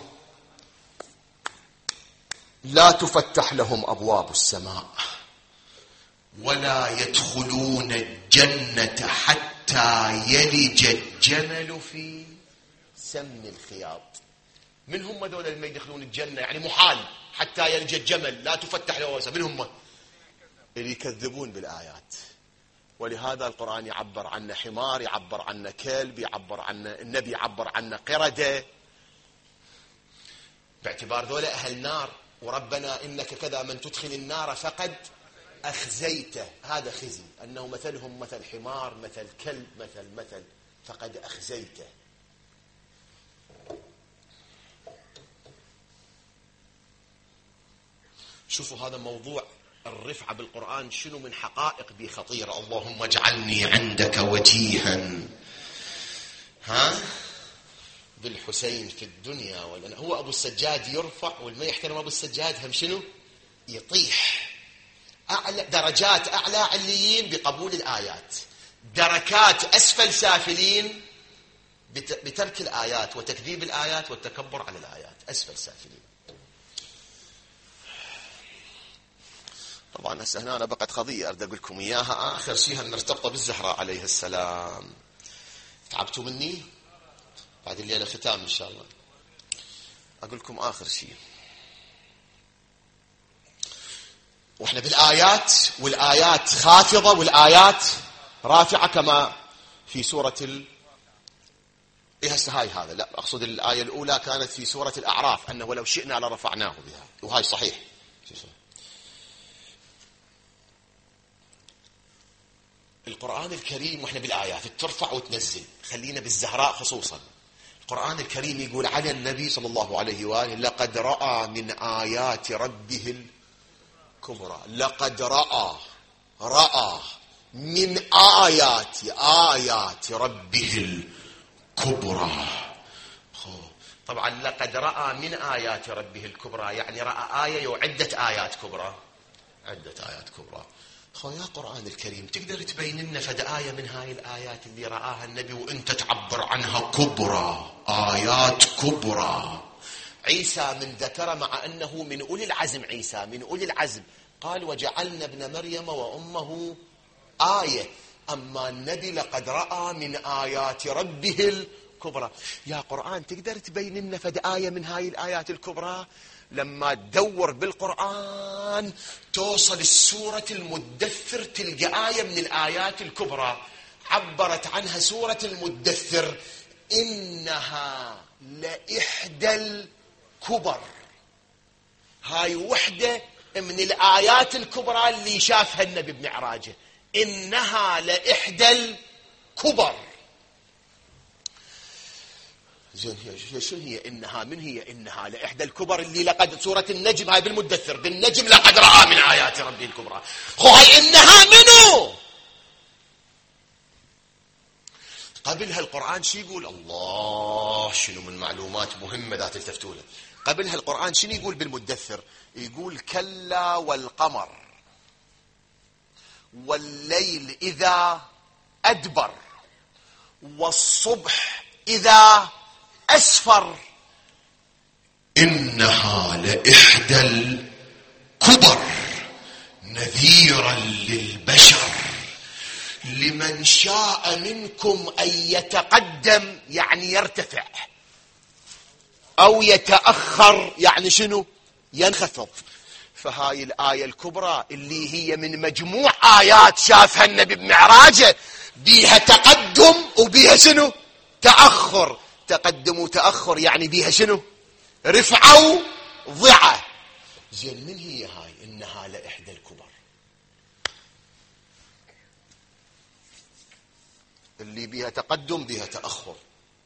لا تفتح لهم أبواب السماء ولا يدخلون الجنة حتى يلج الجمل في سم الخياط. من هم ذول اللي ما يدخلون الجنة؟ يعني محال حتى يلج الجمل، لا تفتح لهم أبواب. من هم؟ اللي يكذبون بالآيات. ولهذا القرآن يعبر عنه حمار، يعبر عنه كلب، يعبر عنه النبي، يعبر عنه قردة، باعتبار ذولا أهل نار. وربنا إنك كذا من تدخل النار فقد أخزيته. هذا خزي، أنه مثلهم مثل حمار، مثل كلب، مثل فقد أخزيته. شوفوا هذا موضوع الرفعة بالقرآن شنو من حقائق بي خطيرة. اللهم اجعلني عندك وجيها بالحسين في الدنيا. هو أبو السجاد يرفع، والما يحترم أبو السجاد هم شنو يطيح. أعلى درجات أعلى عليين بقبول الآيات، دركات أسفل سافلين بترك الآيات وتكذيب الآيات والتكبر على الآيات. أسفل سافلين. طبعا هسه هنا أنا بقت قضية أريد أقول لكم إياها. آخر شيء مرتبطة بالزهراء عليه السلام. تعبتوا مني؟ بعد الليلة ختام إن شاء الله. أقول لكم آخر شيء، وإحنا بالآيات، والآيات خافضة والآيات رافعة كما في سورة هسه هاي هذا لا أقصد الآية الأولى كانت في سورة الأعراف، أنه ولو شئنا لرفعناه بها، وهاي صحيح. القرآن الكريم وإحنا بالآيات ترفع وتنزل، خلينا بالزهراء خصوصا. القرآن الكريم يقول على النبي صلى الله عليه وآله لقد رأى من آيات ربه الكبرى. لقد رأى من آيات ربه الكبرى. طبعا لقد رأى من آيات ربه الكبرى يعني رأى آية وعدة آيات كبرى، عدة آيات كبرى. يا قرآن الكريم تقدر تبين لنا فد آية من هاي الآيات اللي رآها النبي وانت تعبر عنها كبرى، آيات كبرى. عيسى من ذكر مع أنه من أولي العزم، عيسى من أولي العزم، قال وجعلنا ابن مريم وأمه آية. أما النبي لقد رأى من آيات ربه الكبرى. يا قرآن تقدر تبين لنا فد آية من هاي الآيات الكبرى؟ لما تدور بالقرآن توصل السورة المدثر تلقى آية من الآيات الكبرى عبرت عنها سورة المدثر إنها لإحدى الكبر. هاي وحدة من الآيات الكبرى اللي شافها النبي بمعراجه، إنها لإحدى الكبر. زين هي شو هي إنها؟ من هي إنها لإحدى الكبر اللي لقد سورة النجم هاي بالمدثر، بالنجم لقد رأى من آيات ربه الكبرى. هاي إنها منو؟ قبلها القرآن شو يقول؟ الله شنو من معلومات مهمة ذات التفتولة. قبلها القرآن شنو يقول بالمدثر؟ يقول كلا والقمر والليل إذا أدبر والصبح إذا أسفر إنها لإحدى الكبر نذيرا للبشر لمن شاء منكم أن يتقدم يعني يرتفع، أو يتأخر يعني شنو ينخفض. فهاي الآية الكبرى اللي هي من مجموع آيات شافها النبي بمعراجه بيها تقدم وبيها شنو تأخر. تقدم وتأخر يعني بيها شنو؟ رفعة وضعة. زين من هي هاي؟ إنها لإحدى الكبر. اللي بيها تقدم بيها تأخر.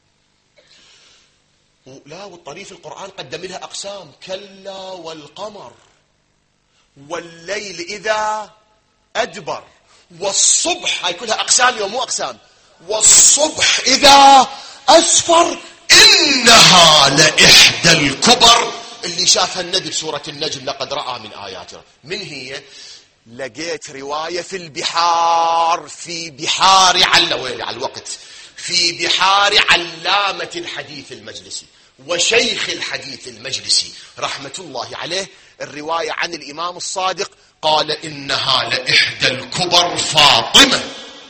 لا، والطريف القرآن قدم لها أقسام: كلا والقمر والليل إذا أدبر والصبح. هاي كلها أقسام يوم مو أقسام. والصبح إذا أسفر إنها لإحدى الكبر. اللي شافها النبي بسورة النجم: لقد رأى من آياتنا. من هي؟ لقيت رواية في البحار، في بحار على الوقت، في بحار علامة الحديث المجلسي وشيخ الحديث المجلسي رحمة الله عليه، الرواية عن الإمام الصادق قال: إنها لإحدى الكبر فاطمة.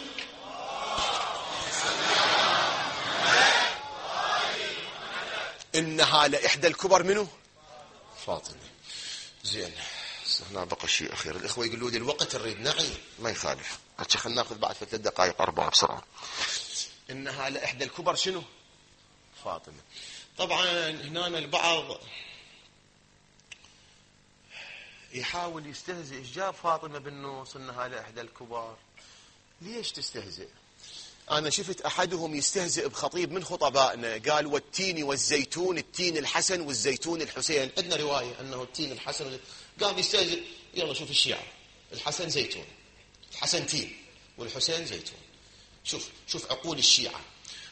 إنها لإحدى الكبر منه؟ فاطمة. زين، هنا بقى شيء أخير. الإخوة يقولوا لي الوقت نريد نعي، ما يخالف، خلينا ناخذ بعد 3 دقائق 4 بسرعة. إنها لإحدى الكبر شنو؟ فاطمة. طبعا هنا البعض يحاول يستهزئ: إيش جاب فاطمة بالنص؟ إنها لإحدى الكبر. ليش تستهزئ؟ أنا شفت أحدهم يستهزئ بخطيب من خطبائنا، قال: والتين والزيتون، التين الحسن والزيتون الحسين. عندنا رواية أنه التين الحسن، قام يستهزئ. يلا شوف الشيعة: الحسن زيتون، الحسن تين والحسين زيتون. شوف عقول الشيعة.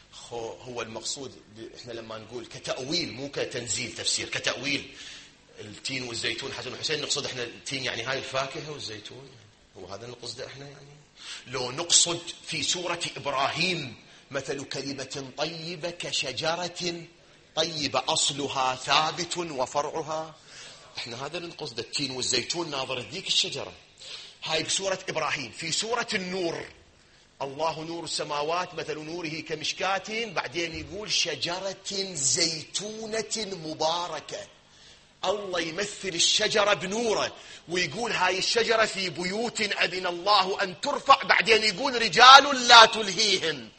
هو المقصود احنا لما نقول كتأويل مو كتنزيل تفسير، كتأويل التين والزيتون حسن والحسين، نقصد احنا التين يعني هاي الفاكهة والزيتون، هو هذا نقصده احنا. يعني لو نقصد في سورة إبراهيم: مثل كلمة طيبة كشجرة طيبة أصلها ثابت وفرعها، احنا هذا نقصد التين والزيتون ناظر ذيك الشجرة. هاي بسورة إبراهيم. في سورة النور: الله نور السماوات مثل نوره كمشكاة، بعدين يقول: شجرة زيتونة مباركة. الله يمثل الشجرة بنوره ويقول: هاي الشجرة في بيوت أذن الله أن ترفع، بعدين يقول: رجال لا تلهيهم.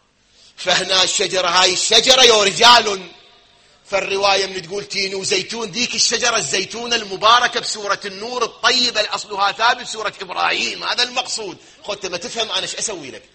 فهنا الشجرة، هاي الشجرة يا رجال. فالرواية من تقول تين وزيتون، ذيك الشجرة الزيتونة المباركة بسورة النور الطيبة اللي أصلها ثابت بسورة إبراهيم. هذا المقصود. خذت ما تفهم أنا ايش أسوي لك.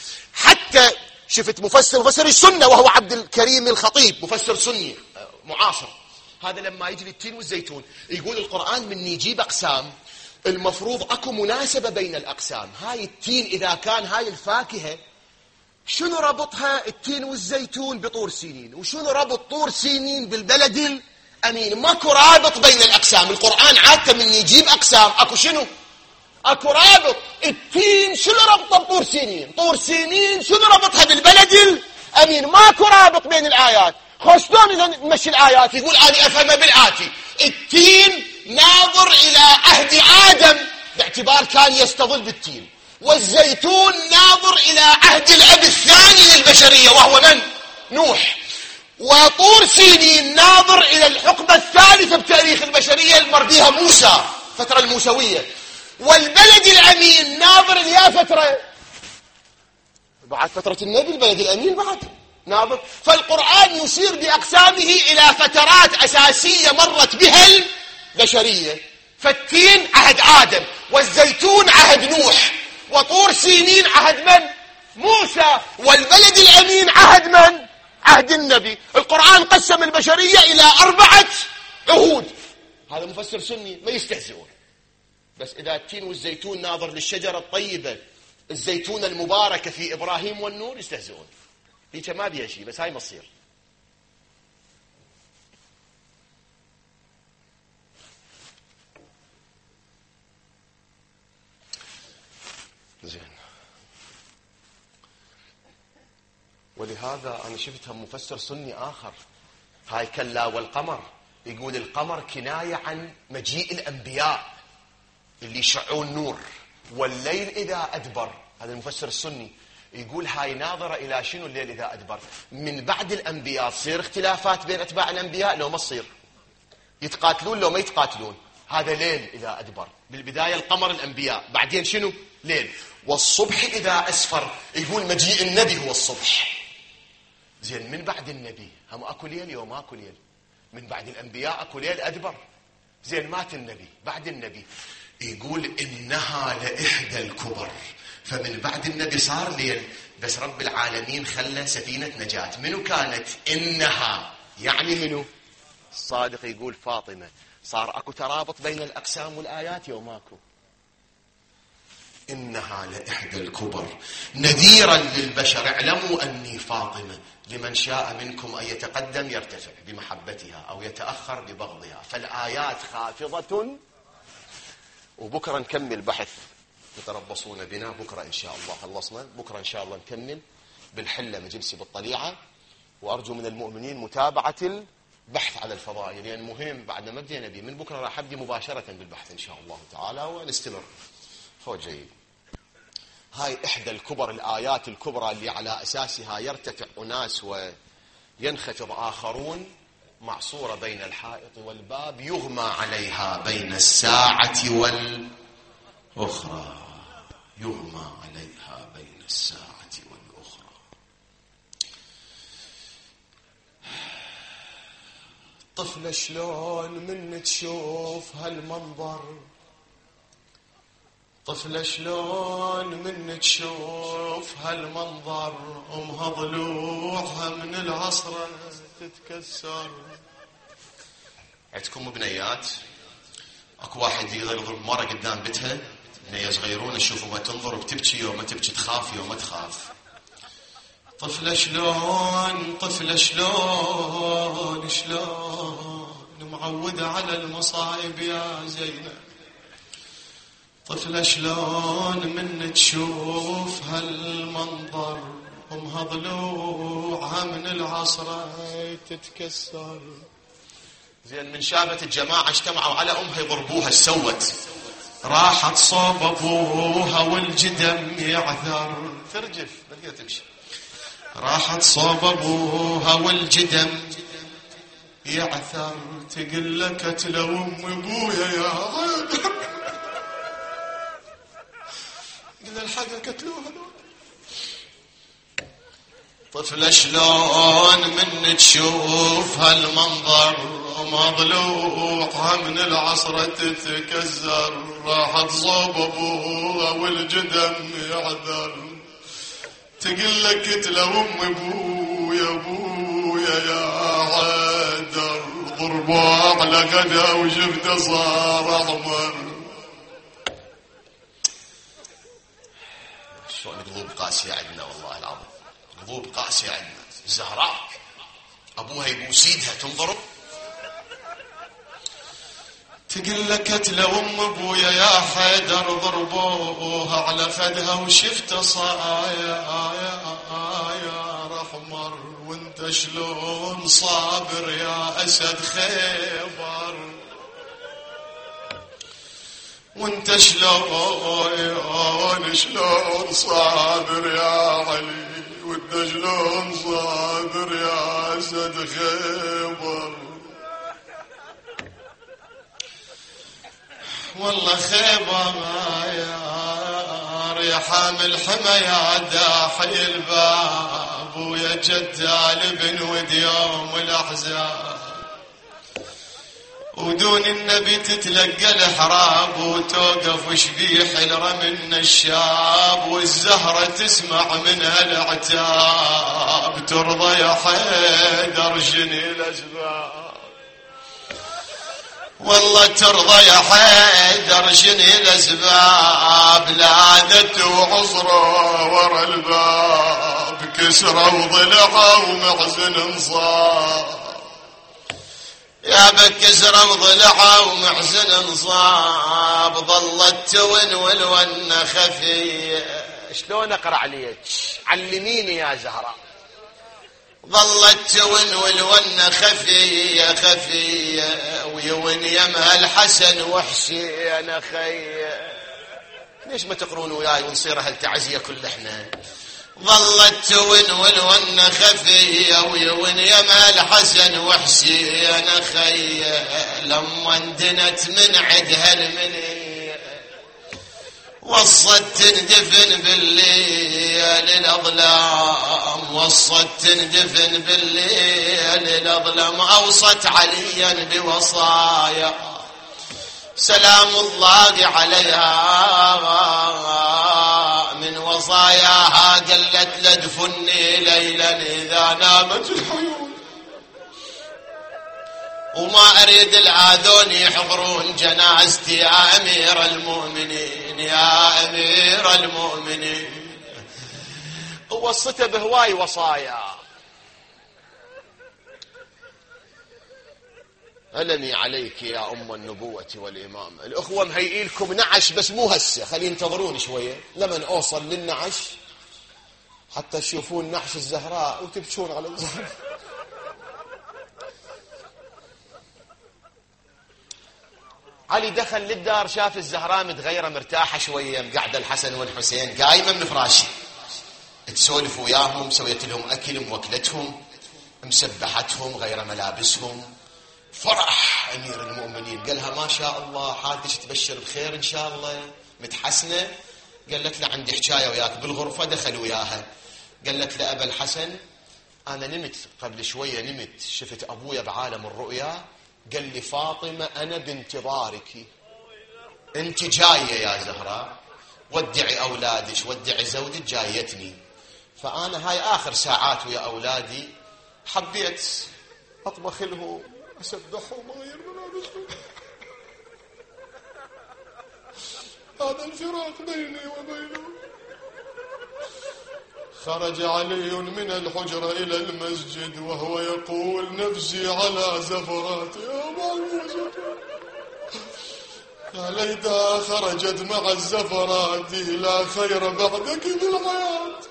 حتى شفت مفسر السنة وهو عبد الكريم الخطيب، مفسر سني معاصر، هذا لما يجي التين والزيتون يقول: القرآن من يجيب أقسام المفروض أكو مناسبة بين الأقسام. هاي التين إذا كان هاي الفاكهة، شنو ربطها التين والزيتون بطور سينين؟ وشنو ربط طور سينين بالبلد الأمين؟ ماكو رابط بين الأقسام. القرآن عادة من يجيب أقسام أكو شنو؟ أكو رابط. التين شنو ربطه بطور سينين؟ طور سينين شنو ربطها بالبلد الأمين؟ ماكو رابط بين الآيات. خشلون إذا نمشي الآيات؟ يقول: أنا أفهم بالآتي: التين ناظر إلى عهد آدم باعتبار كان يستظل بالتين، والزيتون ناظر إلى عهد الأب الثاني للبشرية وهو من؟ نوح. وطور سينين ناظر إلى الحقبة الثالثة بتاريخ البشرية اللي مر بيها موسى، فترة الموسوية. والبلد الأمين ناظر إلى فترة بعد فترة النبي، البلد الأمين بعد ناظر. فالقرآن يشير بأقسامه إلى فترات أساسية مرت بها البشرية. فالتين عهد آدم، والزيتون عهد نوح، وطور سينين عهد من؟ موسى. والبلد الأمين عهد من؟ عهد النبي. القرآن قسم البشرية إلى 4 عهود. هذا مفسر سني ما يستهزئون. بس إذا التين والزيتون ناظر للشجرة الطيبة الزيتون المباركة في إبراهيم والنور يستهزئون. هيك ما بيها شيء، بس هاي مصير. زين. ولهذا أنا شفتها مفسر سني آخر، هاي كلا والقمر، يقول القمر كناية عن مجيء الأنبياء اللي يشعون نور. والليل إذا أدبر، هذا المفسر السني يقول هاي ناظرة إلى شنو الليل إذا أدبر؟ من بعد الأنبياء تصير اختلافات بين أتباع الأنبياء لو ما تصير؟ يتقاتلون لو ما يتقاتلون؟ هذا ليل إذا أدبر. بالبداية القمر الأنبياء، بعدين شنو؟ ليل. والصبح إذا أسفر، يقول مجيء النبي هو الصبح. زين من بعد النبي هم اكو ليل يوم اكو ليل، من بعد الانبياء اكو ليل ادبر. زين مات النبي، بعد النبي يقول انها لاحدى الكبر، فمن بعد النبي صار ليل، بس رب العالمين خلى سفينة نجاة. منو كانت انها؟ يعني منو؟ الصادق يقول فاطمة. صار اكو ترابط بين الاقسام والايات يوم اكو. إنها لإحدى الكبر نذيرا للبشر اعلموا أني فاطمة لمن شاء منكم أن يتقدم يرتفع بمحبتها أو يتأخر ببغضها. فالآيات خافضة. وبكرة نكمل بحث، تتربصون بنا بكرة إن شاء الله. خلصنا بكرة إن شاء الله نكمل بالحلة مجلسي بالطليعة، وأرجو من المؤمنين متابعة البحث على الفضائل، لأن مهم بعد ما بدينا به. من بكرة راح أبدي مباشرة بالبحث إن شاء الله تعالى ونستمر. فوق جيد. هاي إحدى الكبر، الآيات الكبرى اللي على أساسها يرتفع أناس وينخفض آخرون، معصورة بين الحائط والباب، يغمى عليها بين الساعة والأخرى، يغمى عليها بين الساعة والأخرى. طفلة شلون من تشوف هالمنظر، طفلة شلون من تشوف هالمنظر، أمها ضلوعها من العصرة تتكسر. عندكم بنيات؟ اكو واحد يقدر يضرب مرة قدام بيتها، بنية صغيرون تشوفوا ما تنظر وبتبكي وما تبكي، تخاف وما تخاف. طفلة شلون، طفلة شلون معودة على المصايب يا زينب. طفلة شلون من تشوف هالمنظر، أمها ضلوعها من العصرة تتكسر. زين من شافت الجماعة اجتمعوا على أمها يضربوها، سوت راحت صوب أبوها والجدم يعثر، ترجف بدها تمشي. راحت صوب أبوها والجدم يعثر، تقول لك قتلوا أم أبويا يا عادل، قلنا الحق قتلوها. طفلة شلون من تشوف هالمنظر، مضلوعها من العصرة تتكسر. راحت صوب أبوها والجدم يعذر، تقول لك قتلوا أم أبويا، أبويا يا عادر، ضربوه على غدا وشفته صار أحمر. شلون قلوب قاسية عندنا والله العظيم، قلوب قاسية عندنا. الزهراء أبوها يبوس ايدها تنضرب، تقول لك قتلوا أم أبويا يا حيدر، ضربوها على خدها وشفته صاير أحمر. وانت شلون صابر يا أسد خيبر، وانت شلون صابر يا علي، وانت شلون صابر يا أسد خيبر. والله خيبر يا حامل حمى يا داحي الباب، ويا جدال بن ود يوم الأحزاب، ودون النبي تتلقى الحراب، وتوقف شبيح الرمن الشاب، والزهرة تسمع منها العتاب، ترضى يا حيدر شني الأسباب. والله ترضى يا حيدر شني الأسباب، لعنت وعصرة ورا الباب، كسرة وضلعها ومحزن انصاب. يا بكسرة وضلعها ومحزن انصاب، ظلت تون والونة خفية. شلون اقرا عليك؟ علميني يا زهراء. ظلت تون والونة خفية خفية، ويون يمها الحسن وحسين خيه. ليش ما تقرون وياي ونصير اهل تعزية كل احنا؟ ظلت تون والونة خفية، ويون يمها الحسن وحسين خيه. لما اندنت من عدها المنية، وصت تندفن بالليل الأظلام، وصت تندفن بالليل الأظلم أوصت عليا بوصايا سلام الله عليها من وصاياها قلت لدفني ليلا إذا نامت الحيون وما أريد الآذون يحضرون جنازتي يا أمير المؤمنين يا أمير المؤمنين. ووصته بهواي وصايا. ألمي عليك يا أم النبوة والإمامة. الأخوة مهيئين لكم نعش بس مو هسه، خلي ينتظرون شوية لمن أوصل للنعش حتى تشوفون نعش الزهراء وتبكون على الزهراء. علي دخل للدار شاف الزهراء متغيرة مرتاحة شوية، مقعدة الحسن والحسين قايمة من فراشي تسولف وياهم، سويت لهم أكل موكلتهم مسبحتهم غير ملابسهم. فرح أمير المؤمنين، قالها ما شاء الله حالتك تبشر بخير إن شاء الله متحسنة. قالت له عندي حكاية وياك بالغرفة. دخل وياها قالت له أبا الحسن أنا نمت قبل شوية، نمت شفت أبويا بعالم الرؤيا قال لي فاطمة أنا بانتظارك، أنت جاية يا زهراء، ودعي أولادك ودعي زوجك جايتني. فأنا هاي آخر ساعات ويا أولادي حبيت أطبخ لهم أسبحهم وغير ملابسهم. هذا الفراق بيني وبينهم. خرج علي من الحجرة إلى المسجد وهو يقول نفسي على زفرات يا معوزة، يا ليتها خرجت مع الزفرات لا خير بعدك بالحياة،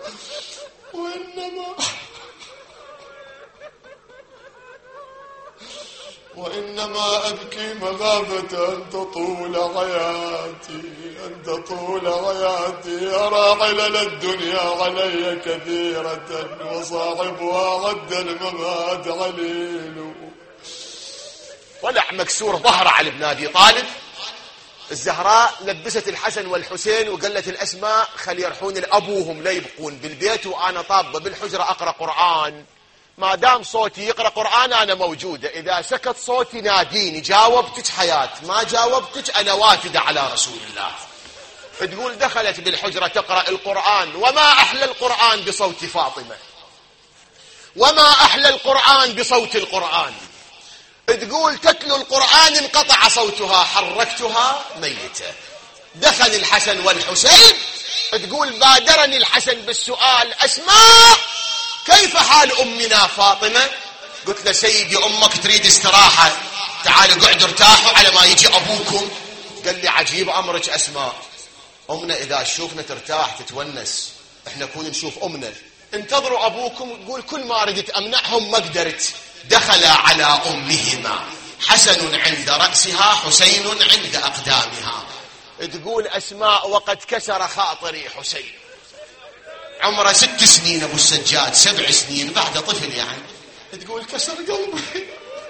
وإنما أبكي مغابة أن تطول حياتي، أن تطول حياتي. يا راحل الدنيا علي كثيرة وصاحبها عد الممات عليل. طلع مكسور ظهره على ابن أبي طالب. الزهراء لبست الحسن والحسين وقالت الأسماء خلي يرحون لأبوهم لا يبقون بالبيت وأنا طابة بالحجرة أقرأ قرآن، ما دام صوتي يقرأ قرآن أنا موجودة، إذا سكت صوتي ناديني، جاوبتك حياة، ما جاوبتك أنا وافدة على رسول الله. تقول دخلت بالحجرة تقرأ القرآن، وما أحلى القرآن بصوت فاطمة، وما أحلى القرآن بصوت القرآن. تقول تتلو القرآن انقطع صوتها حركتها ميتة. دخل الحسن والحسين، تقول بادرني الحسن بالسؤال أسماء كيف حال أمنا فاطمة؟ قلت له سيدي أمك تريد استراحة، تعالوا قعدوا ارتاحوا على ما يجي أبوكم. قال لي عجيب أمرك أسماء، أمنا إذا شوفنا ترتاح تتونس، إحنا كون نشوف أمنا. انتظروا أبوكم. تقول كل ما ردت أمنعهم ما قدرت. دخل على أمهما، حسن عند رأسها حسين عند أقدامها. تقول أسماء وقد كسر خاطري حسين، عمره 6 سنين أبو السجاد، 7 سنين بعد طفل يعني. تقول كسر قلبي.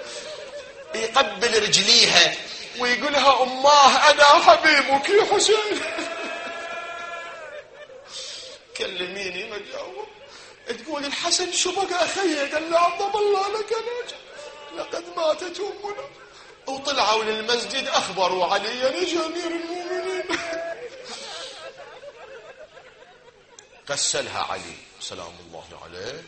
يقبل رجليها ويقولها أماه أنا حبيبك يا حسين. كلميني ما جاوب. تقول الحسن شو بقى أخي؟ قال له عظم الله لك نجا لقد ماتت أمنا. وطلعوا للمسجد أخبروا علي نجا أمير المؤمنين. غسلها علي سلام الله عليه،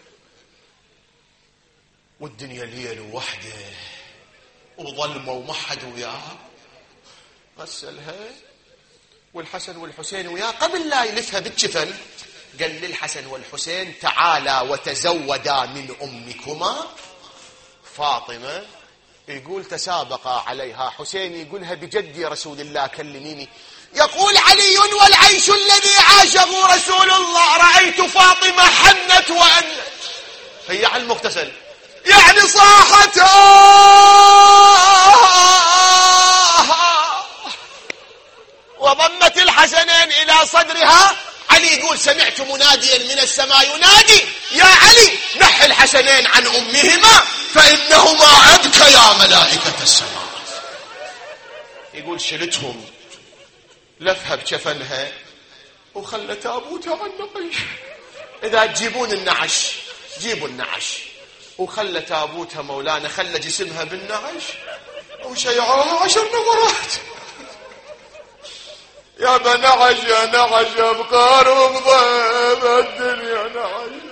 والدنيا ليل وحده وظلمة وما حد وياه. غسلها والحسن والحسين وياه. قبل لا يلفها بالجفن قال للحسن والحسين تعالا وتزودا من أمكما فاطمة. يقول تسابقا عليها. حسين يقولها بجدي رسول الله كلميني. يقول علي والعيش الذي عاشه رسول الله رأيت فاطمة حنت وأنت، هي على المغتسل يعني صاحت وضمت الحسنين إلى صدرها. علي يقول سمعت مناديا من السماء ينادي يا علي نح الحسنين عن أمهما فإنهما أبكيا ملائكة السماء. يقول شلتهم لفها بجفنها وخلت تابوتها عن نقي. إذا تجيبون النعش جيبوا النعش، وخلى تابوتها مولانا، خلى جسمها بالنعش وشيعوها 10 نفرات. يا بنعش يا نعش يا بقار وبضيب الدنيا نعش،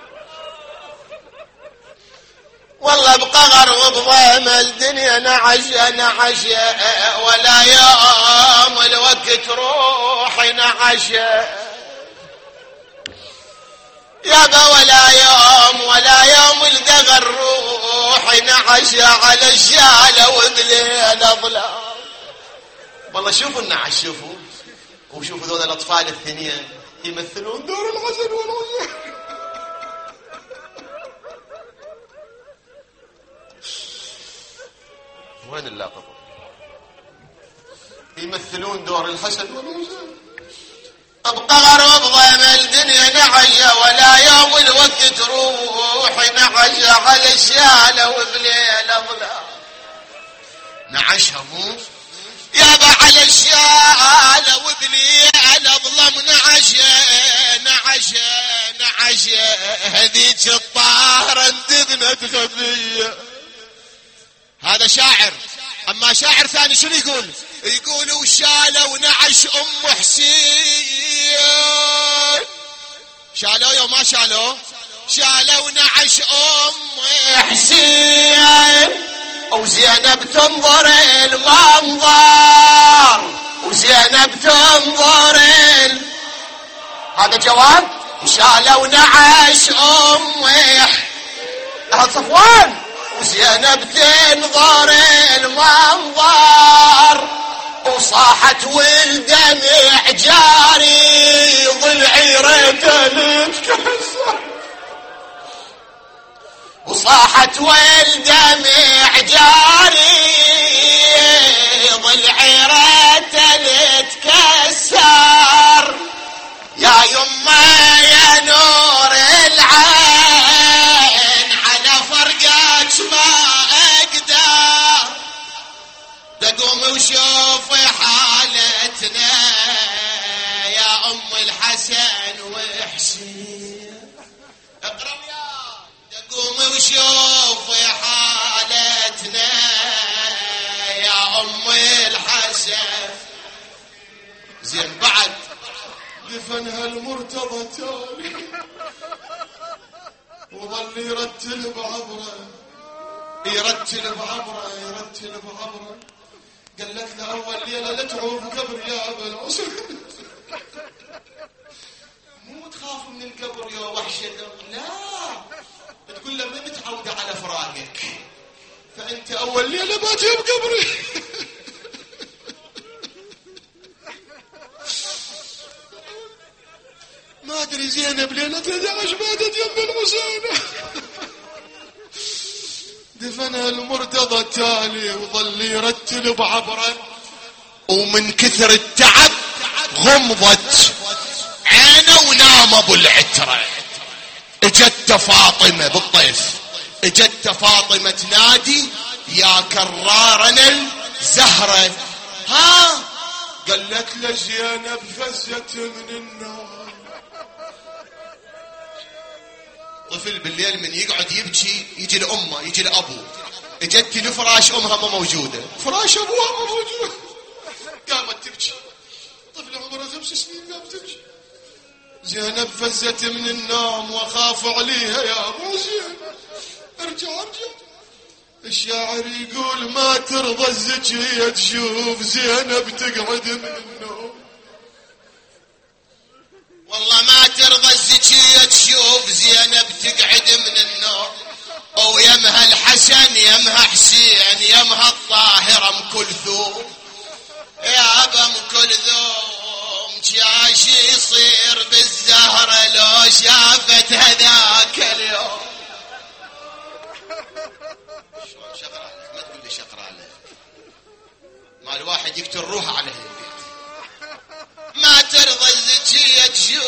والله بقهر وبضيم الدنيا نعش نعش، ولا يوم الوقت روحي نعش يابا، ولا يوم الدغر روحي نعش على الشالة وبليل ظلام. والله شوفوا النعش، شوفوا وشوفوا ذول الأطفال الثنين يمثلون دور الحسن والحسين. وين اللقطة؟ يمثلون دور الحسن والحسين. ابقى غرب ضيم الدنيا نعيا، ولا يوم الوقت روحي نعيا على الشالة وبليل ظلام. نعشها مو يابا على الشالة وبليل ظلام، نعشا هذيك الطاهرة اندبنت خفية. هذا شاعر، اما شاعر ثاني شنو يقول وشالة ونعش ام حسين. شالوا يوم ما شالوا ونعش ام حسين، وزينب تنظر المنظر، وزينب تنظر هذا جواب. شالوا ونعش ام صفوان، وزينب تنظر المنظر، وصاحت والدمع جاري ضلعي ريته نتكسر، وصاحت والدمع جاري ضلعي ريته نتكسر. يا يما يا نور العين على فرقك ما اقدر، تقوم وشوف حالتنا يا ام الحسن وحسين. اقرأ يا تقوم وشوف حالتنا يا ام الحسن. زين بعد دفنها المرتضى تالي، وظل يرتل بعبره. قالت له اول ليله لا تعوف قبر يا ابا الحسين، مو تخاف من القبر يا وحشه، لا تقول له ما متعوده على فراقك، فانت اول ليله ما تجيب قبري. ما ادري زينب ليله 11 باتت يم الحسين. دفنها المرتضى التالي وظل يرتل بعبره، ومن كثر التعب غمضت عينه ونام ابو العتره. اجت فاطمه بالطيف، اجت فاطمه تنادي يا كرارنا الزهره. ها قالت له زينب فزت من النار. طفل بالليل من يقعد يبكي يجي لأمه يجي لأبوه، اجت لفراش أمها ما موجودة، فراش أبوها ما موجود، قامت تبكي. طفل عمره 5 سنين قام تبكي. زينب فزت من النوم وخاف عليها يا أبو زينب. ارجع الشاعر يقول ما ترضى الزكية تشوف زينب تقعد من النوم. والله ما ترضى الزكية تشوف زينب تقعد من النوم، ويمها الحسن يمها حسين يمها الطاهرة ام كلثوم. يا ابا ام كلثوم جاش يصير بالزهرة لو شافت هذاك اليوم. شلون شقرا عليك؟ ما تقول لي شقرا عليك، ما الواحد يقتل روحه على البيت. ما ترضى الزكية تشوف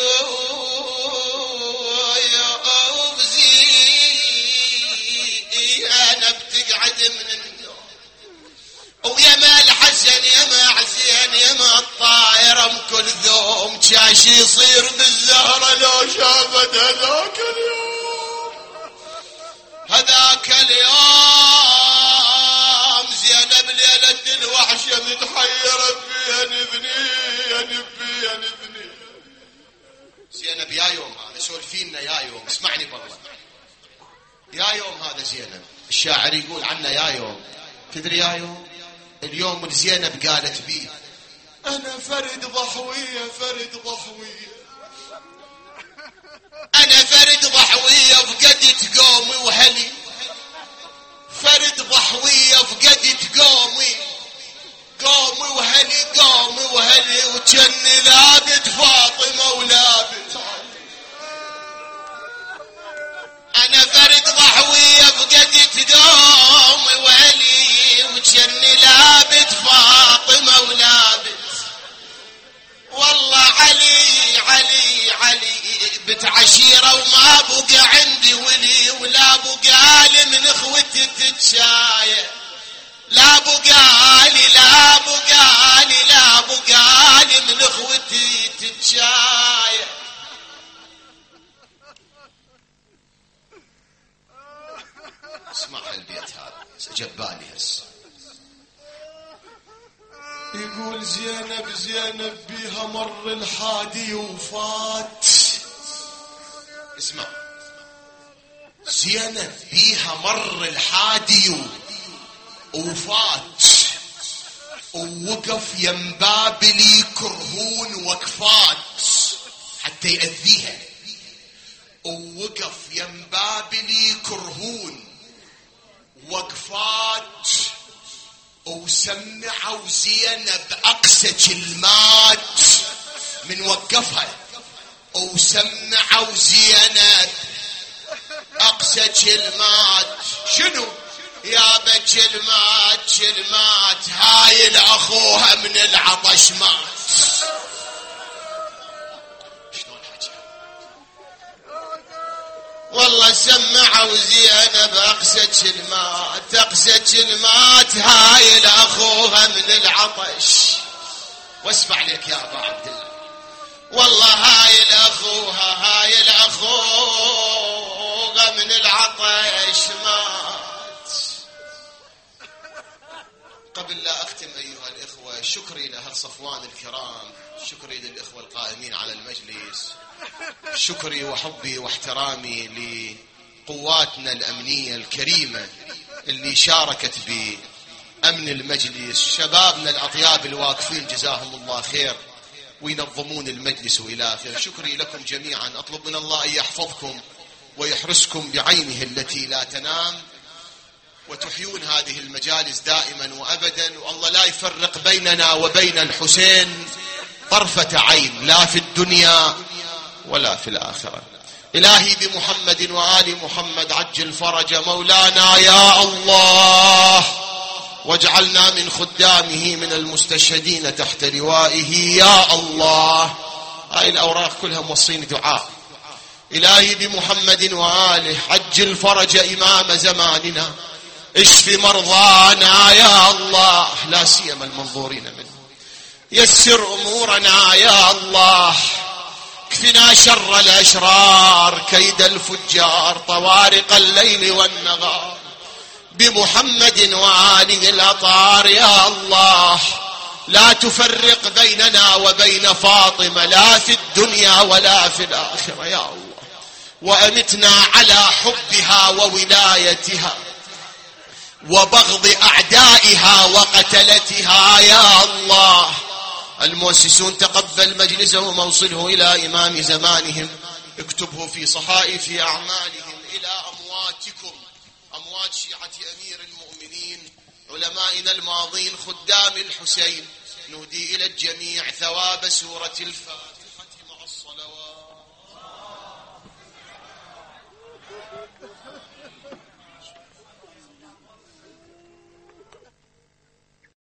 زينب تقعد من النوم، ويما الحسن يما حسين يما الطاهرة ام كلثوم جاش يصير بالزهرة لو شافت ذاك اليوم زينب ليلة الوحشة متحيرة بين اثنين زينب يا يوم هذا سولفينا يا يوم اسمعني بالله يا يوم هذا زينب الشاعر يقول عنه يا يوم تدري يا يوم اليوم اللي زينب قالت بيه أنا فرد ضحوية أنا فرد ضحوية فقدت قومي وهلي فرد ضحوية فقدت قومي وهلي وجني لابد فاطمة ولابد أنا فرد ضحوية فقدت قومي وهلي وجني لابد فاطمة ولابد والله علي بنت عشيرة وما بقى عندي ولي ولا بقى من اخوتي تتشاية لا بقى من اخوتي تتشاية اسمع البيت هذا جبالي هسه يقول زينب بيها مر الحادي وفات اسمع زينب بيها مر الحادي وفات ووقف يم بابلي كرهون وقفات حتى يأذيها ووقف يم بابلي كرهون وقفات وسمعوا زينب أقسى كلمات من وقفها وسمعوا زينب أقسى كلمات شنو يا كلمات هاي لأخوها من العطش مات شلون حكى والله سمعوا زينب أقسى كلمات هاي لأخوها من العطش واسمع لك يا أبا عبد الله والله هاي لأخوها من العطش مات. قبل لا أختم أيها الإخوة شكري لأهل صفوان الكرام شكري للإخوة القائمين على المجلس شكري وحبي واحترامي لقواتنا الأمنية الكريمة اللي شاركت بأمن المجلس شبابنا الأطياب الواقفين جزاهم الله خير وينظمون المجلس وإلى آخره شكري لكم جميعا أطلب من الله أن يحفظكم ويحرسكم بعينه التي لا تنام وتحيون هذه المجالس دائما وأبدا والله لا يفرق بيننا وبين الحسين طرفة عين لا في الدنيا ولا في الآخرة. إلهي بمحمد وآل محمد عجل فرج مولانا يا الله واجعلنا من خدامه من المستشهدين تحت لوائه يا الله. هاي الأوراق كلها موصين دعاء. إلهي بمحمد وآله عجل فرج إمام زماننا اشف مرضانا يا الله لا سيما المنظورين منه يسر أمورنا يا الله اكفنا شر الأشرار كيد الفجار طوارق الليل والنهار بمحمد وآله الأطهار يا الله لا تفرق بيننا وبين فاطمة لا في الدنيا ولا في الآخرة يا الله وأمتنا على حبها وولايتها وبغض أعدائها وقتلتها يا الله. المؤسسون تقبل مجلسهم ووصله إلى إمام زمانهم اكتبه في صحائف أعمالهم إلى أمواتكم أموات شيعة أمير المؤمنين علمائنا الماضين خدام الحسين نهدي إلى الجميع ثواب سورة الفاتحة.